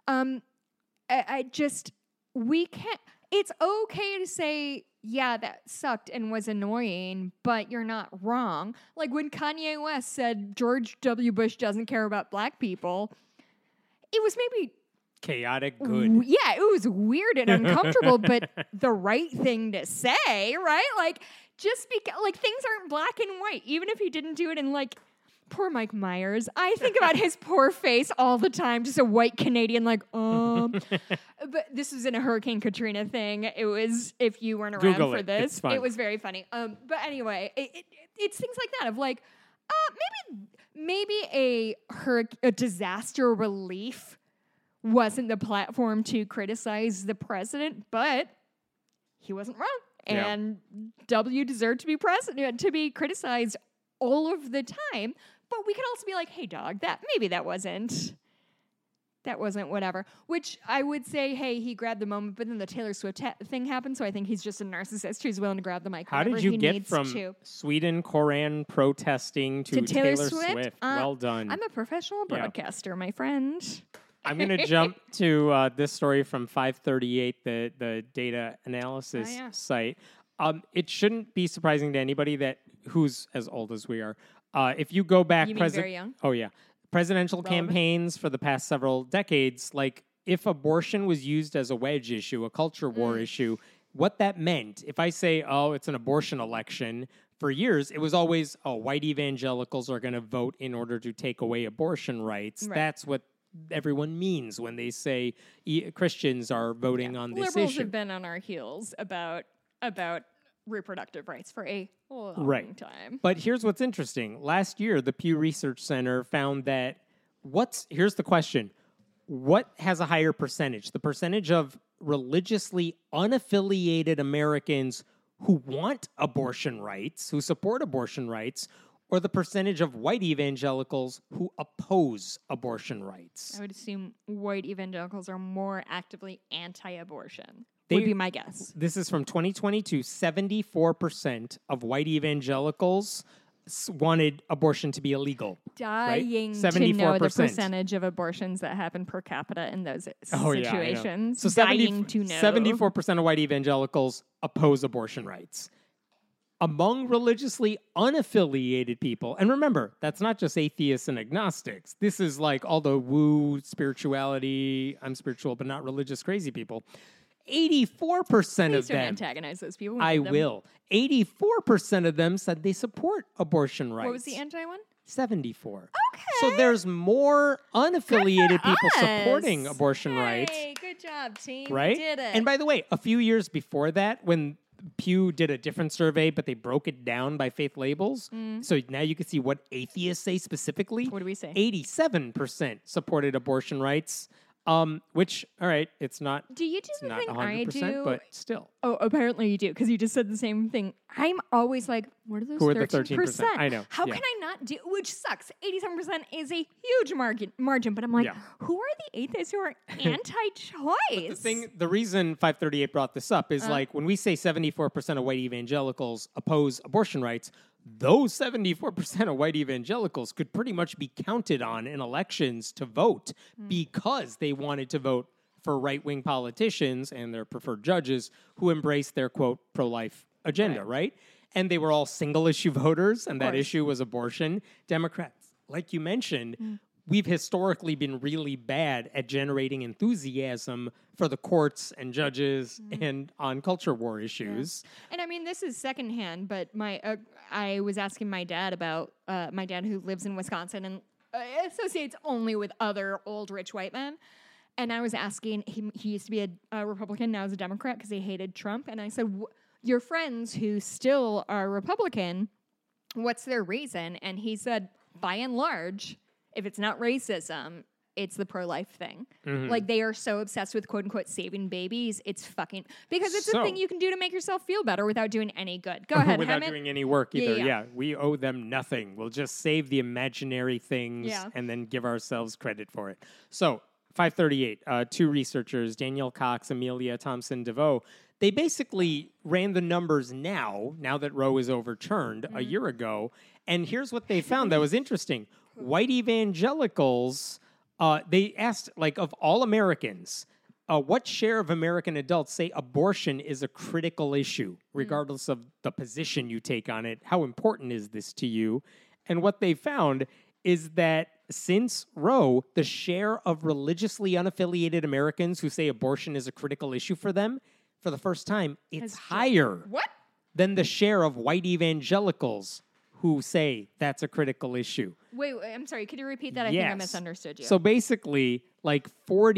We can't. It's okay to say, yeah, that sucked and was annoying, but you're not wrong. Like when Kanye West said George W. Bush doesn't care about black people, it was maybe Chaotic good. yeah, it was weird and uncomfortable, but the right thing to say, right? Like, just because, like, things aren't black and white, even if he didn't do it in, like, poor Mike Myers. I think about his poor face all the time, just a white Canadian, like, But this was in a Hurricane Katrina thing. It was, if you weren't around Google for it. this, It's fun. it was very funny. But anyway, it's things like that of like, maybe a disaster relief wasn't the platform to criticize the president, but he wasn't wrong. Yeah. And W deserved to be criticized all of the time. But we could also be like, hey, dog, that wasn't whatever. Which I would say, hey, he grabbed the moment, but then the Taylor Swift thing happened, so I think he's just a narcissist who's willing to grab the mic How whenever did you he get needs from to. Sweden Koran protesting to Taylor Taylor Swift? Swift? Well done. I'm a professional Yeah. broadcaster, my friend. I'm going to jump to this story from 538, the data analysis Oh, yeah. site. It shouldn't be surprising to anybody that who's as old as we are. If you go back, You mean very young? Oh yeah, presidential Relevant. campaigns for the past several decades, like if abortion was used as a wedge issue, a culture war issue, what that meant, if I say, oh, it's an abortion election, for years it was always, oh, white evangelicals are going to vote in order to take away abortion rights. Right. That's what everyone means when they say Christians are voting on this Liberals issue. have been on our heels about reproductive rights for a long Right. time. But here's what's interesting. Last year, the Pew Research Center found that here's the question. What has a higher percentage? The percentage of religiously unaffiliated Americans who want abortion rights, who support abortion rights, or the percentage of white evangelicals who oppose abortion rights? I would assume white evangelicals are more actively anti-abortion. They- would be my guess. This is from 2022. 74% of white evangelicals wanted abortion to be illegal. Dying to know the 74%. percentage of abortions that happen per capita in those Oh, yeah, I know. situations. So dying to know. 74% of white evangelicals oppose abortion rights. Among religiously unaffiliated people, and remember, that's not just atheists and agnostics. This is like all the woo spirituality, I'm spiritual but not religious crazy people. 84% Please of don't them, antagonize those people. I Give them- will. 84% of them said they support abortion rights. What was the anti one? 74. Okay. So there's more unaffiliated people us. supporting abortion rights. Hey, good job, team. Right? We did it. And by the way, a few years before that, when Pew did a different survey, but they broke it down by faith labels. So now you can see what atheists say specifically. What do we say? 87% supported abortion rights. Which, all right, it's not do you do it's the not thing 100%, I do? but still. Oh, apparently you do, because you just said the same thing. I'm always like, what are those Who are the 13%? I know, How yeah. can I not do, which sucks. 87% is a huge margin, but I'm like, Yeah. who are the atheists who are anti-choice? The reason 538 brought this up is like when we say 74% of white evangelicals oppose abortion rights, those 74% of white evangelicals could pretty much be counted on in elections to vote because they wanted to vote for right-wing politicians and their preferred judges who embraced their, quote, pro-life agenda, right? And they were all single-issue voters, and that course. issue was abortion. Democrats, like you mentioned, we've historically been really bad at generating enthusiasm for the courts and judges and on culture war issues. And I mean, this is secondhand, but I was asking my dad about my dad who lives in Wisconsin and associates only with other old rich white men. And I was asking, he used to be a Republican, now he's a Democrat because he hated Trump. And I said, your friends who still are Republican, what's their reason? And he said, by and large, if it's not racism, it's the pro-life thing. Like, they are so obsessed with quote-unquote saving babies, it's fucking... Because it's a So- thing you can do to make yourself feel better without doing any good. Go ahead, Without Hemant. doing any work either. Yeah. Yeah, we owe them nothing. We'll just save the imaginary things Yeah. and then give ourselves credit for it. So, 538, two researchers, Danielle Cox, Amelia Thompson DeVoe, they basically ran the numbers now that Roe is overturned a year ago. And here's what they found that was interesting. White evangelicals, they asked, like, of all Americans, what share of American adults say abortion is a critical issue, regardless of the position you take on it? How important is this to you? And what they found is that since Roe, the share of religiously unaffiliated Americans who say abortion is a critical issue for them, for the first time, it's higher What? than the share of white evangelicals who say that's a critical issue. Wait, I'm sorry. Could you repeat that? I think I misunderstood you. So basically, like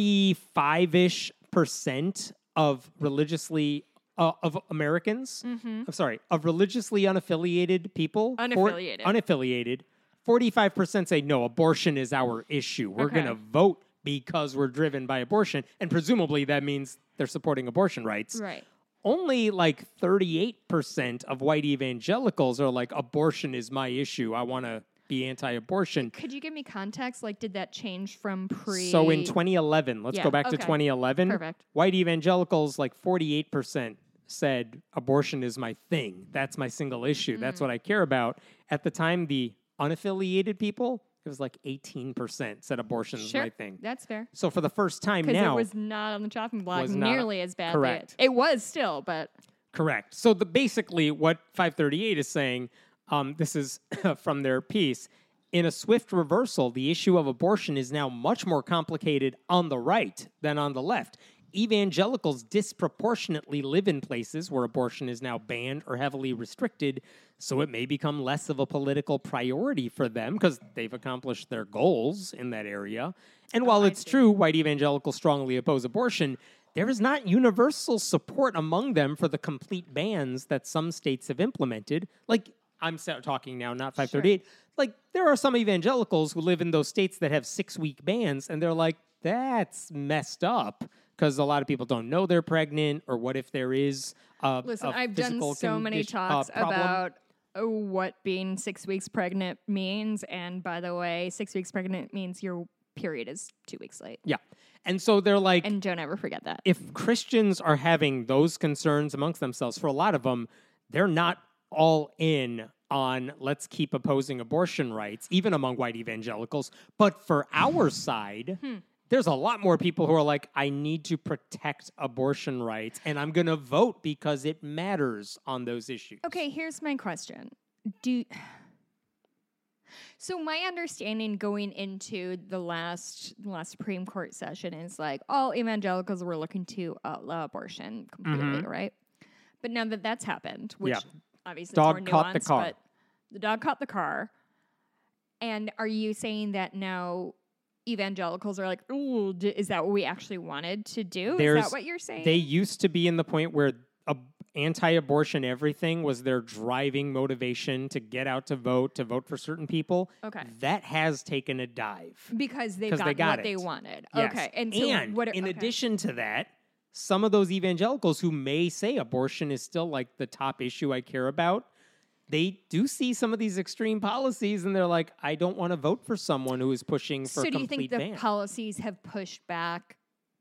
45% of religiously of Americans, I'm sorry, of religiously unaffiliated people, unaffiliated, 45% say no, abortion is our issue. We're Okay. going to vote because we're driven by abortion, and presumably that means they're supporting abortion rights. right. Only like 38% of white evangelicals are like, abortion is my issue. I want to be anti-abortion. Could you give me context? Like, did that change from pre? So in 2011, let's Yeah, go back to okay. 2011. Perfect. White evangelicals, like 48% said abortion is my thing. That's my single issue. That's what I care about. At the time, the unaffiliated people, it was like 18% said abortion is Sure, my thing. that's fair. So for the first time Because now, it was not on the chopping block Was not- nearly as bad. correct. It was still, but Correct. So basically what 538 is saying, this is from their piece, in a swift reversal, the issue of abortion is now much more complicated on the right than on the left. Evangelicals disproportionately live in places where abortion is now banned or heavily restricted, so it may become less of a political priority for them because they've accomplished their goals in that area. And while it's true white evangelicals strongly oppose abortion, there is not universal support among them for the complete bans that some states have implemented. Like, I'm talking now, not 538. Sure. Like, there are some evangelicals who live in those states that have 6-week bans, and they're like, that's messed up. Because a lot of people don't know they're pregnant, or what if there is Listen, I've done so many talks about what being 6 weeks pregnant means. And by the way, 6 weeks pregnant means your period is 2 weeks late. Yeah. And so they're like... And don't ever forget that. If Christians are having those concerns amongst themselves, for a lot of them, they're not all in on let's keep opposing abortion rights, even among white evangelicals. But for our side... There's a lot more people who are like, I need to protect abortion rights, and I'm going to vote because it matters on those issues. Okay, here's my question. So my understanding going into the last Supreme Court session is like all evangelicals were looking to outlaw abortion completely, right? But now that that's happened, which obviously dog is more caught nuanced, the car. but the dog caught the car. And are you saying that now evangelicals are like, ooh, is that what we actually wanted to do? Is that what you're saying? They used to be in the point where anti-abortion everything was their driving motivation to get out to vote for certain people. Okay. That has taken a dive. Because they got what they wanted. Yes. Okay. And in addition to that, some of those evangelicals who may say abortion is still like the top issue I care about, they do see some of these extreme policies and they're like, I don't want to vote for someone who is pushing for a complete ban. So do you think the policies have pushed past,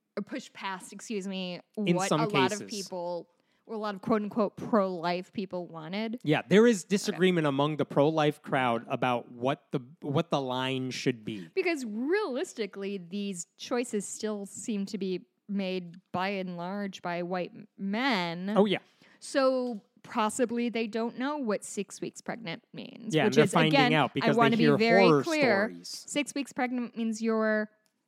In what some a cases. lot of people, or a lot of quote unquote pro-life people wanted? Yeah, there is disagreement among the pro-life crowd about what the line should be. Because realistically, these choices still seem to be made by and large by white men. Oh, yeah. So possibly they don't know what 6 weeks pregnant means. Yeah, which and they're is, finding again, out because I want they to hear be very horror clear. stories. 6 weeks pregnant means your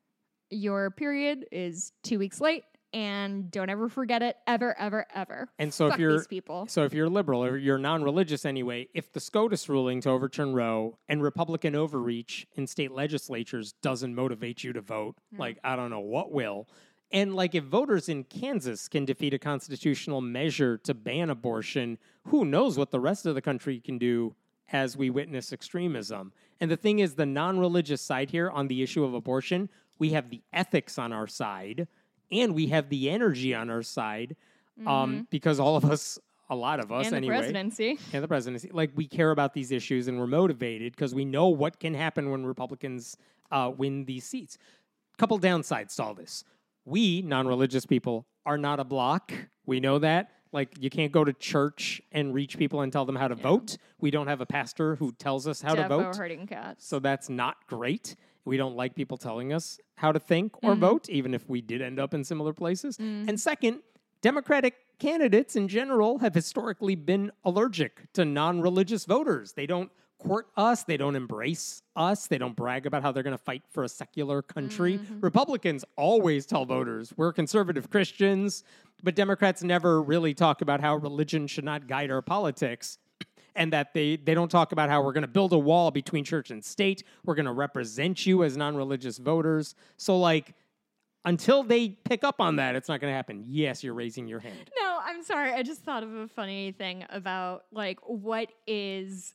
period is 2 weeks late, and don't ever forget it, ever, ever, ever. And so Fuck these people. So if you're liberal or you're non-religious anyway, if the SCOTUS ruling to overturn Roe and Republican overreach in state legislatures doesn't motivate you to vote, like I don't know what will. And like if voters in Kansas can defeat a constitutional measure to ban abortion, who knows what the rest of the country can do as we witness extremism. And the thing is, the non-religious side here on the issue of abortion, we have the ethics on our side and we have the energy on our side because all of us, a lot of us and anyway. And the presidency. Like we care about these issues and we're motivated because we know what can happen when Republicans win these seats. Couple downsides to all this. We, non-religious people, are not a bloc. We know that. Like, you can't go to church and reach people and tell them how to vote. We don't have a pastor who tells us how to vote. Herding cats. So that's not great. We don't like people telling us how to think or vote, even if we did end up in similar places. And second, Democratic candidates in general have historically been allergic to non-religious voters. They don't court us. They don't embrace us. They don't brag about how they're going to fight for a secular country. Republicans always tell voters we're conservative Christians, but Democrats never really talk about how religion should not guide our politics and that they don't talk about how we're going to build a wall between church and state. We're going to represent you as non-religious voters. So, like, until they pick up on that, it's not going to happen. Yes, you're raising your hand. No, I'm sorry. I just thought of a funny thing about like what is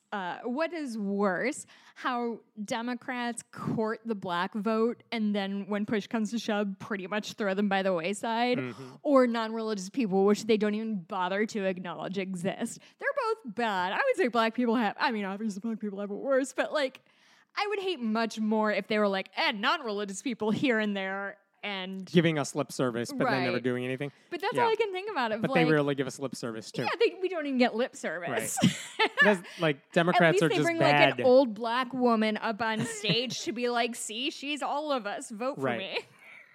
worse, how Democrats court the black vote and then when push comes to shove, pretty much throw them by the wayside, or non-religious people, which they don't even bother to acknowledge exist. They're both bad. I would say black people have. I mean, obviously, black people have it worse, but like, I would hate much more if they were like, non-religious people here and there. And giving us lip service, but then never doing anything. But that's all I can think about it. But like, they rarely give us lip service, too. Yeah, we don't even get lip service. Right. Like, Democrats are just bad. At least they bring like an old black woman up on stage to be like, see, she's all of us. Vote for me.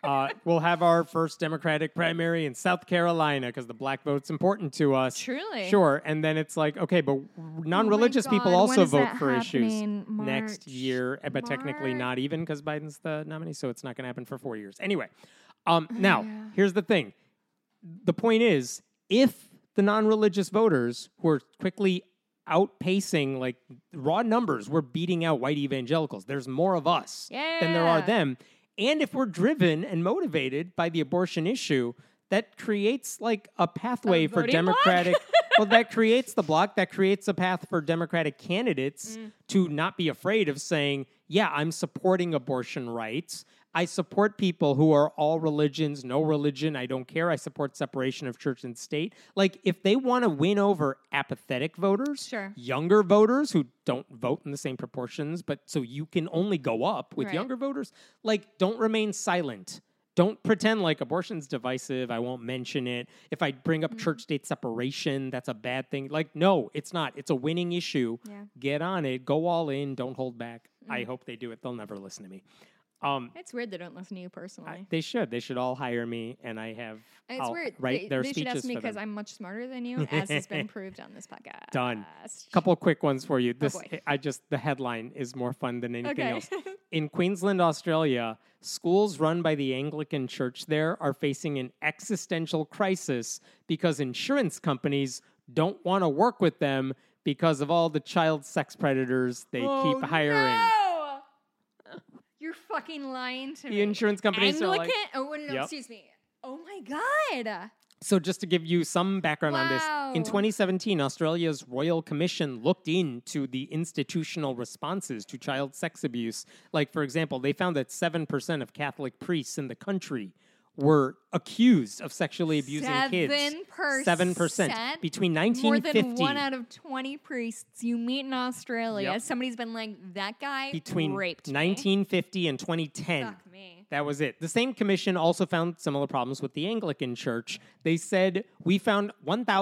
We'll have our first Democratic primary in South Carolina because the black vote's important to us. Truly. Sure. And then it's like, okay, but non-religious people God, also when is vote that for issues happening? next March? year, but technically March? not even because Biden's the nominee, so it's not going to happen for 4 years. Anyway, Oh, now, here's the thing. The point is, if the non-religious voters who are quickly outpacing, like, raw numbers, we're beating out white evangelicals. There's more of us than there are Yeah. them. And if we're driven and motivated by the abortion issue, that creates like a pathway for voting bloc? Democratic. Well, that creates the block. That creates a path for Democratic candidates to not be afraid of saying, yeah, I'm supporting abortion rights. I support people who are all religions, no religion. I don't care. I support separation of church and state. Like, if they want to win over apathetic voters, Sure. younger voters who don't vote in the same proportions, but so you can only go up with Right. younger voters, like, don't remain silent. Don't pretend like abortion's divisive. I won't mention it. If I bring up church-state separation, that's a bad thing. Like, no, it's not. It's a winning issue. Yeah. Get on it. Go all in. Don't hold back. I hope they do it. They'll never listen to me. It's weird they don't listen to you personally. They should. They should all hire me, and I have. It's I'll weird. write their they should speeches ask me for because them. I'm much smarter than you, as has been proved on this podcast. Done. Couple of quick ones for you. This boy. the headline is more fun than anything Okay. else. In Queensland, Australia, schools run by the Anglican Church there are facing an existential crisis because insurance companies don't want to work with them because of all the child sex predators they keep hiring. No! You're fucking lying to me. The insurance companies Anglican? are like, Oh, no, Yep. excuse me. Oh my God. So just to give you some background on this, in Wow. 2017, Australia's Royal Commission looked into the institutional responses to child sex abuse. Like, for example, they found that 7% of Catholic priests in the country were accused of sexually abusing kids. 7% between More 1950 than 1 out of 20 priests you meet in Australia. Yep. Somebody's been like, that guy between raped me. 1950 1950 and 2010. Fuck me. That was it. The same commission also found similar problems with the Anglican Church. They said, we found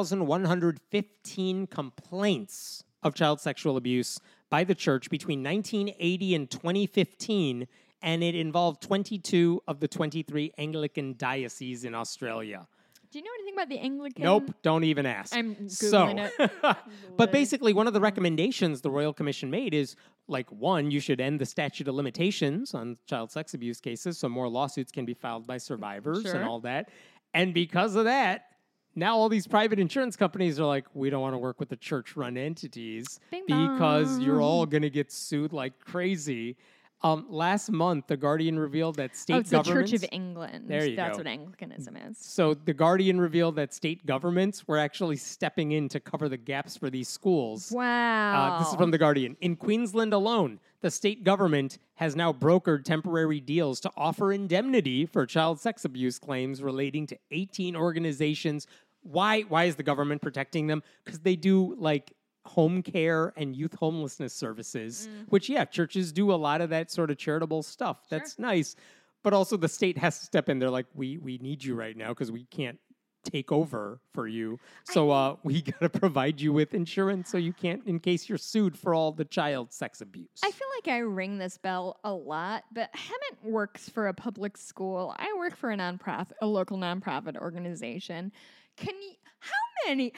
1,115 complaints of child sexual abuse by the church between 1980 and 2015, and it involved 22 of the 23 Anglican dioceses in Australia. Do you know anything about the Anglican? Nope, don't even ask. I'm Googling it. But basically, one of the recommendations the Royal Commission made is, like, one, you should end the statute of limitations on child sex abuse cases so more lawsuits can be filed by survivors Sure. and all that. And because of that, now all these private insurance companies are like, we don't want to work with the church-run entities Bing because you're bong. all going to get sued like crazy. Last month, The Guardian revealed that state Oh, it's the governments... Church of England. There you That's go. what Anglicanism is. So The Guardian revealed that state governments were actually stepping in to cover the gaps for these schools. Wow. This is from The Guardian. In Queensland alone, the state government has now brokered temporary deals to offer indemnity for child sex abuse claims relating to 18 organizations. Why is the government protecting them? Because they do, like, home care and youth homelessness services, which, yeah, churches do a lot of that sort of charitable stuff. That's nice. But also the state has to step in. They're like, we need you right now because we can't take over for you. So we got to provide you with insurance so you can't, in case you're sued for all the child sex abuse. I feel like I ring this bell a lot, but Hemant works for a public school. I work for a local nonprofit organization. How many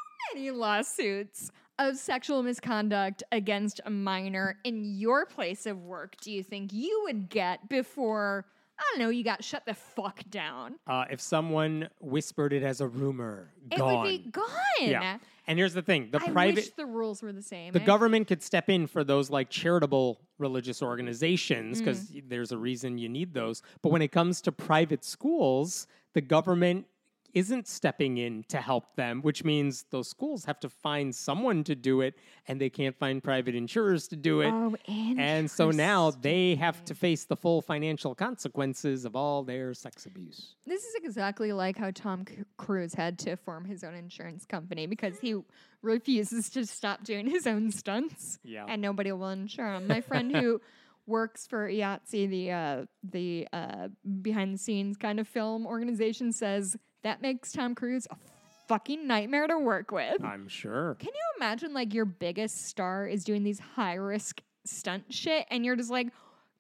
lawsuits of sexual misconduct against a minor in your place of work do you think you would get before, I don't know, you got shut the fuck down? If someone whispered it as a rumor, It gone. would be gone. Yeah. And here's the thing: the I private, wish the rules were the same. the government could step in for those like charitable religious organizations because there's a reason you need those. But when it comes to private schools, the government isn't stepping in to help them, which means those schools have to find someone to do it, and they can't find private insurers to do it. Oh, and so now they have to face the full financial consequences of all their sex abuse. This is exactly like how Tom Cruise had to form his own insurance company because he refuses to stop doing his own stunts. Yeah. And nobody will insure him. My friend who works for IATSE, the behind the scenes kind of film organization, says that makes Tom Cruise a fucking nightmare to work with. I'm sure. Can you imagine like your biggest star is doing these high risk stunt shit and you're just like,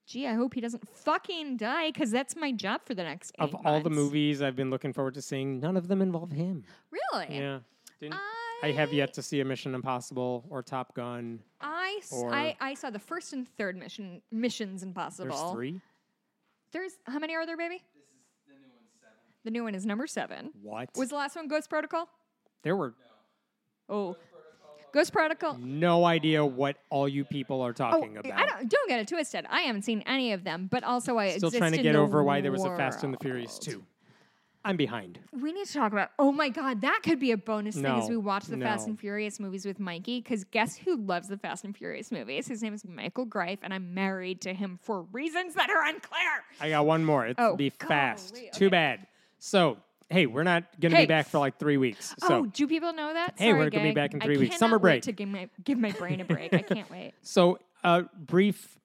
gee, I hope he doesn't fucking die because that's my job for the next 8 Of all the months. movies I've been looking forward to seeing, none of them involve him. Really? Yeah. I have yet to see a Mission Impossible or Top Gun. I saw the first and third Missions Impossible. There's 3? How many are there, baby? This is the new one, 7. The new one is number 7. What? Was the last one Ghost Protocol? There were Oh. Ghost Protocol. no idea what all you people are talking about. Don't get it twisted. I haven't seen any of them, but also I Still exist trying to in get the over why there was a Fast and the world. Furious 2. I'm behind. We need to talk about. Oh my God, that could be a bonus thing as No, we watch the Fast no. and Furious movies with Mikey. Because guess who loves the Fast and Furious movies? His name is Michael Greif, and I'm married to him for reasons that are unclear. I got one more. It's be fast. golly, Too okay. bad. So, hey, we're not going to be back for like 3 weeks. So, Do people know that? Hey, Sorry, we're gonna be gang. back in 3 I weeks. cannot Summer break. wait to give my brain a break. I can't wait. So brief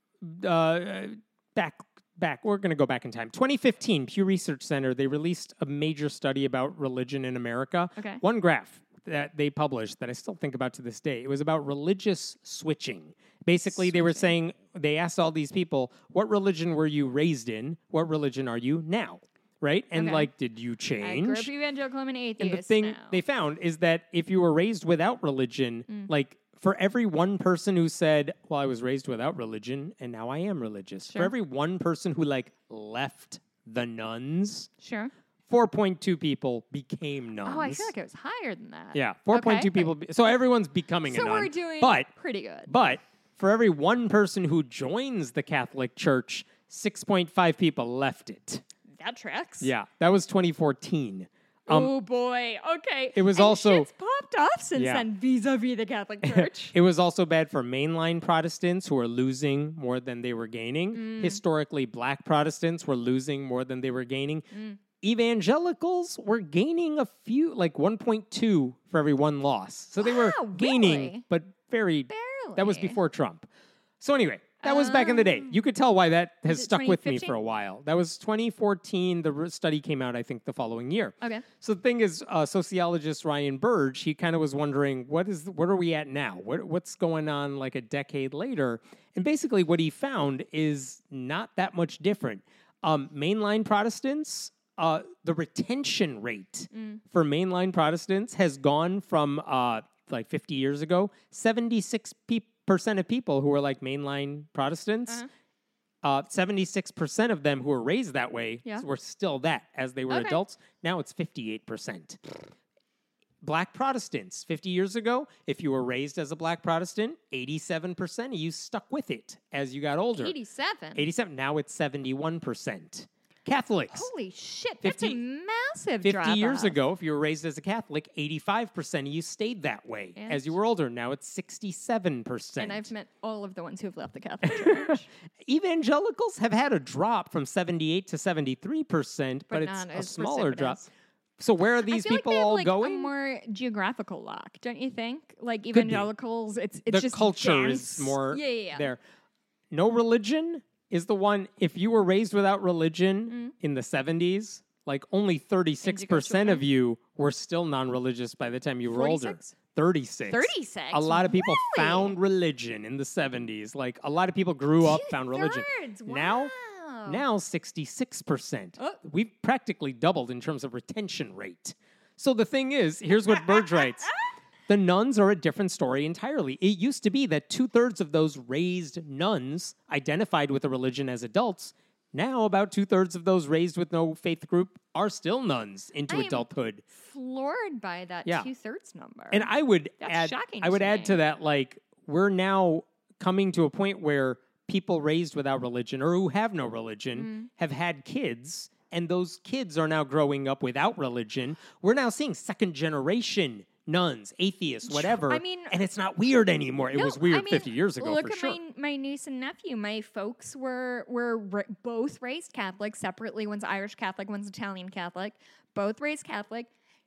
back. We're going to go back in time. 2015, Pew Research Center, they released a major study about religion in America. Okay. One graph that they published that I still think about to this day. It was about religious switching. Basically, they were saying, they asked all these people, what religion were you raised in? What religion are you now? Right? And Okay. like, did you I change? grew up evangelical. I'm an atheist. And the thing now. they found is that if you were raised without religion, like for every one person who said, well, I was raised without religion and now I am religious, for Sure. every one person who like left the nuns, Sure. 4.2 people became nuns. Oh, I feel like it was higher than that. Yeah, 4.2 Okay. people. So everyone's becoming a So nun. we're doing but pretty good. for every one person who joins the Catholic Church, 6.5 people left it. That tracks. Yeah, that was 2014. Oh boy. Okay. It was And also- shit's popped off since Yeah. then, vis-a-vis the Catholic Church. It was also bad for mainline Protestants who were losing more than they were gaining. Historically, black Protestants were losing more than they were gaining. Evangelicals were gaining a few, like 1.2 for every one loss. So they were Wow, gaining, really? but very. That was Barely. before Trump. So anyway, that was back in the day. You could tell why that has it stuck with me 2015? for a while. That was 2014. The study came out, I think, the following year. Okay. So the thing is, sociologist Ryan Burge, he kind of was wondering, what are we at now? What's going on like a decade later? And basically what he found is not that much different. Mainline Protestants, the retention rate for mainline Protestants has gone from like 50 years ago, 76% of people who were like mainline Protestants, 76% of them who were raised that way Yeah. were still that as they were Okay. adults. Now it's 58%. Black Protestants, 50 years ago, if you were raised as a black Protestant, 87% of you stuck with it as you got older. 87. 87. Now it's 71%. Catholics. Holy shit, that's a 50 massive 50 drop years off. ago, if you were raised as a Catholic, 85% of you stayed that way. As you were older, now it's 67%. And I've met all of the ones who have left the Catholic Church. Evangelicals have had a drop from 78 to 73%, but it's not a as smaller drop. precipitous. So where are I these feel people like they have, all like, going? a more geographical lock, don't you think? Like be. evangelicals, it's The just culture dense. is more yeah. there. No religion is the one. If you were raised without religion in the 70s, like only 36% of you were still non-religious by the time you were older. 46? 36. 36? A lot of people Really? found religion in the 70s. Like a lot of people grew up, found religion. Two-thirds. Now, Wow. now 66%. Oh. We've practically doubled in terms of retention rate. So the thing is, here's what Burge writes. The nuns are a different story entirely. It used to be that 2/3 of those raised nuns identified with a religion as adults. Now, about 2/3 of those raised with no faith group are still nuns into I am adulthood. floored by that Yeah. 2/3 number. And I would That's add, shocking I would to add me. to that, like we're now coming to a point where people raised without religion or who have no religion have had kids, and those kids are now growing up without religion. We're now seeing second generation nuns, atheists, whatever. I mean- and it's not weird anymore. It No, was weird I mean, 50 years ago look for at sure. my niece and nephew. My folks were both raised Catholic separately. One's Irish Catholic, one's Italian Catholic. Both raised Catholic.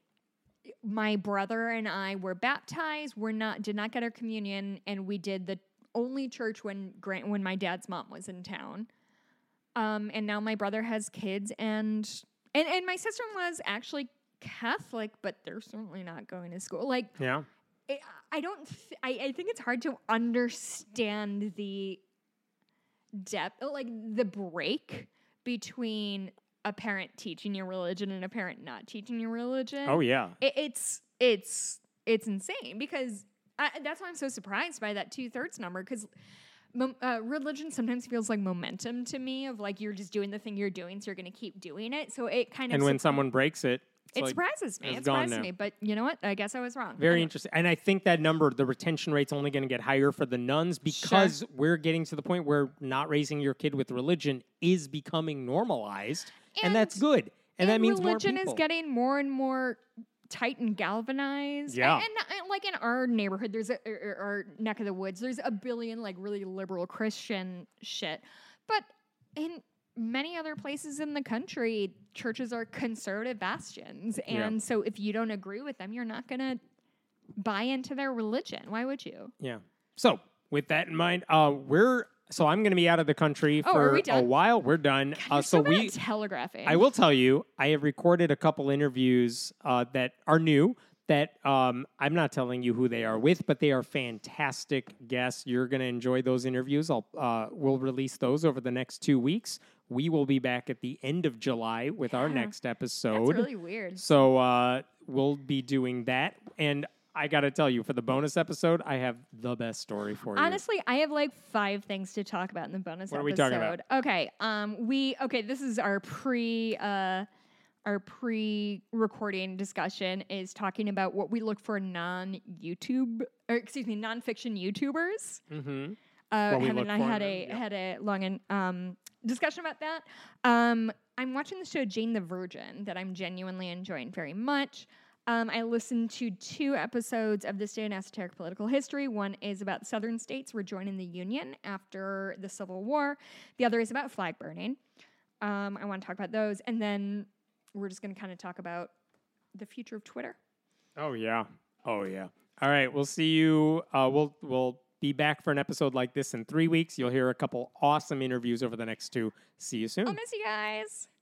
My brother and I were baptized. Did not get our communion, and we did the only church when my dad's mom was in town. And now my brother has kids, and my sister-in-law is actually Catholic, but they're certainly not going to school. Like, Yeah. I don't. I think it's hard to understand depth, like the break between a parent teaching your religion and a parent not teaching your religion. Oh yeah. It's insane because that's why I'm so surprised by that 2/3 number because religion sometimes feels like momentum to me of like you're just doing the thing you're doing, so you're going to keep doing it. So it kind of and when someone breaks it, it surprises me. It surprises me, but you know what? I guess I was wrong. Very interesting. And I think that number, the retention rate's only going to get higher for the nuns because we're getting to the point where not raising your kid with religion is becoming normalized, and that's good. And that means religion more people. is getting more and more tight and galvanized. Yeah. And like in our neighborhood, there's our neck of the woods, there's a billion like really liberal Christian shit. But in many other places in the country, churches are conservative bastions. And so if you don't agree with them, you're not going to buy into their religion. Why would you? Yeah. So with that in mind, I'm going to be out of the country for a while. We're done. So we telegraphing. I will tell you, I have recorded a couple interviews that are new that I'm not telling you who they are with, but they are fantastic guests. You're going to enjoy those interviews. We'll release those over the next 2 weeks. We will be back at the end of July with our next episode. That's really weird. So we'll be doing that. And I got to tell you, for the bonus episode, I have the best story for you. Honestly, I have like 5 things to talk about in the bonus episode. What are we talking about? Okay, this is our pre-recording discussion is talking about what we look for nonfiction YouTubers. Mm-hmm. Heather and I had a long discussion about that. I'm watching the show Jane the Virgin that I'm genuinely enjoying very much. I listened to 2 episodes of This Day in Esoteric Political History. One is about the southern states rejoining the Union after the Civil War. The other is about flag burning. I want to talk about those. And then we're just going to kind of talk about the future of Twitter. Oh, yeah. All right. We'll see you. We'll be back for an episode like this in 3 weeks. You'll hear a couple awesome interviews over the next 2. See you soon. I'll miss you guys.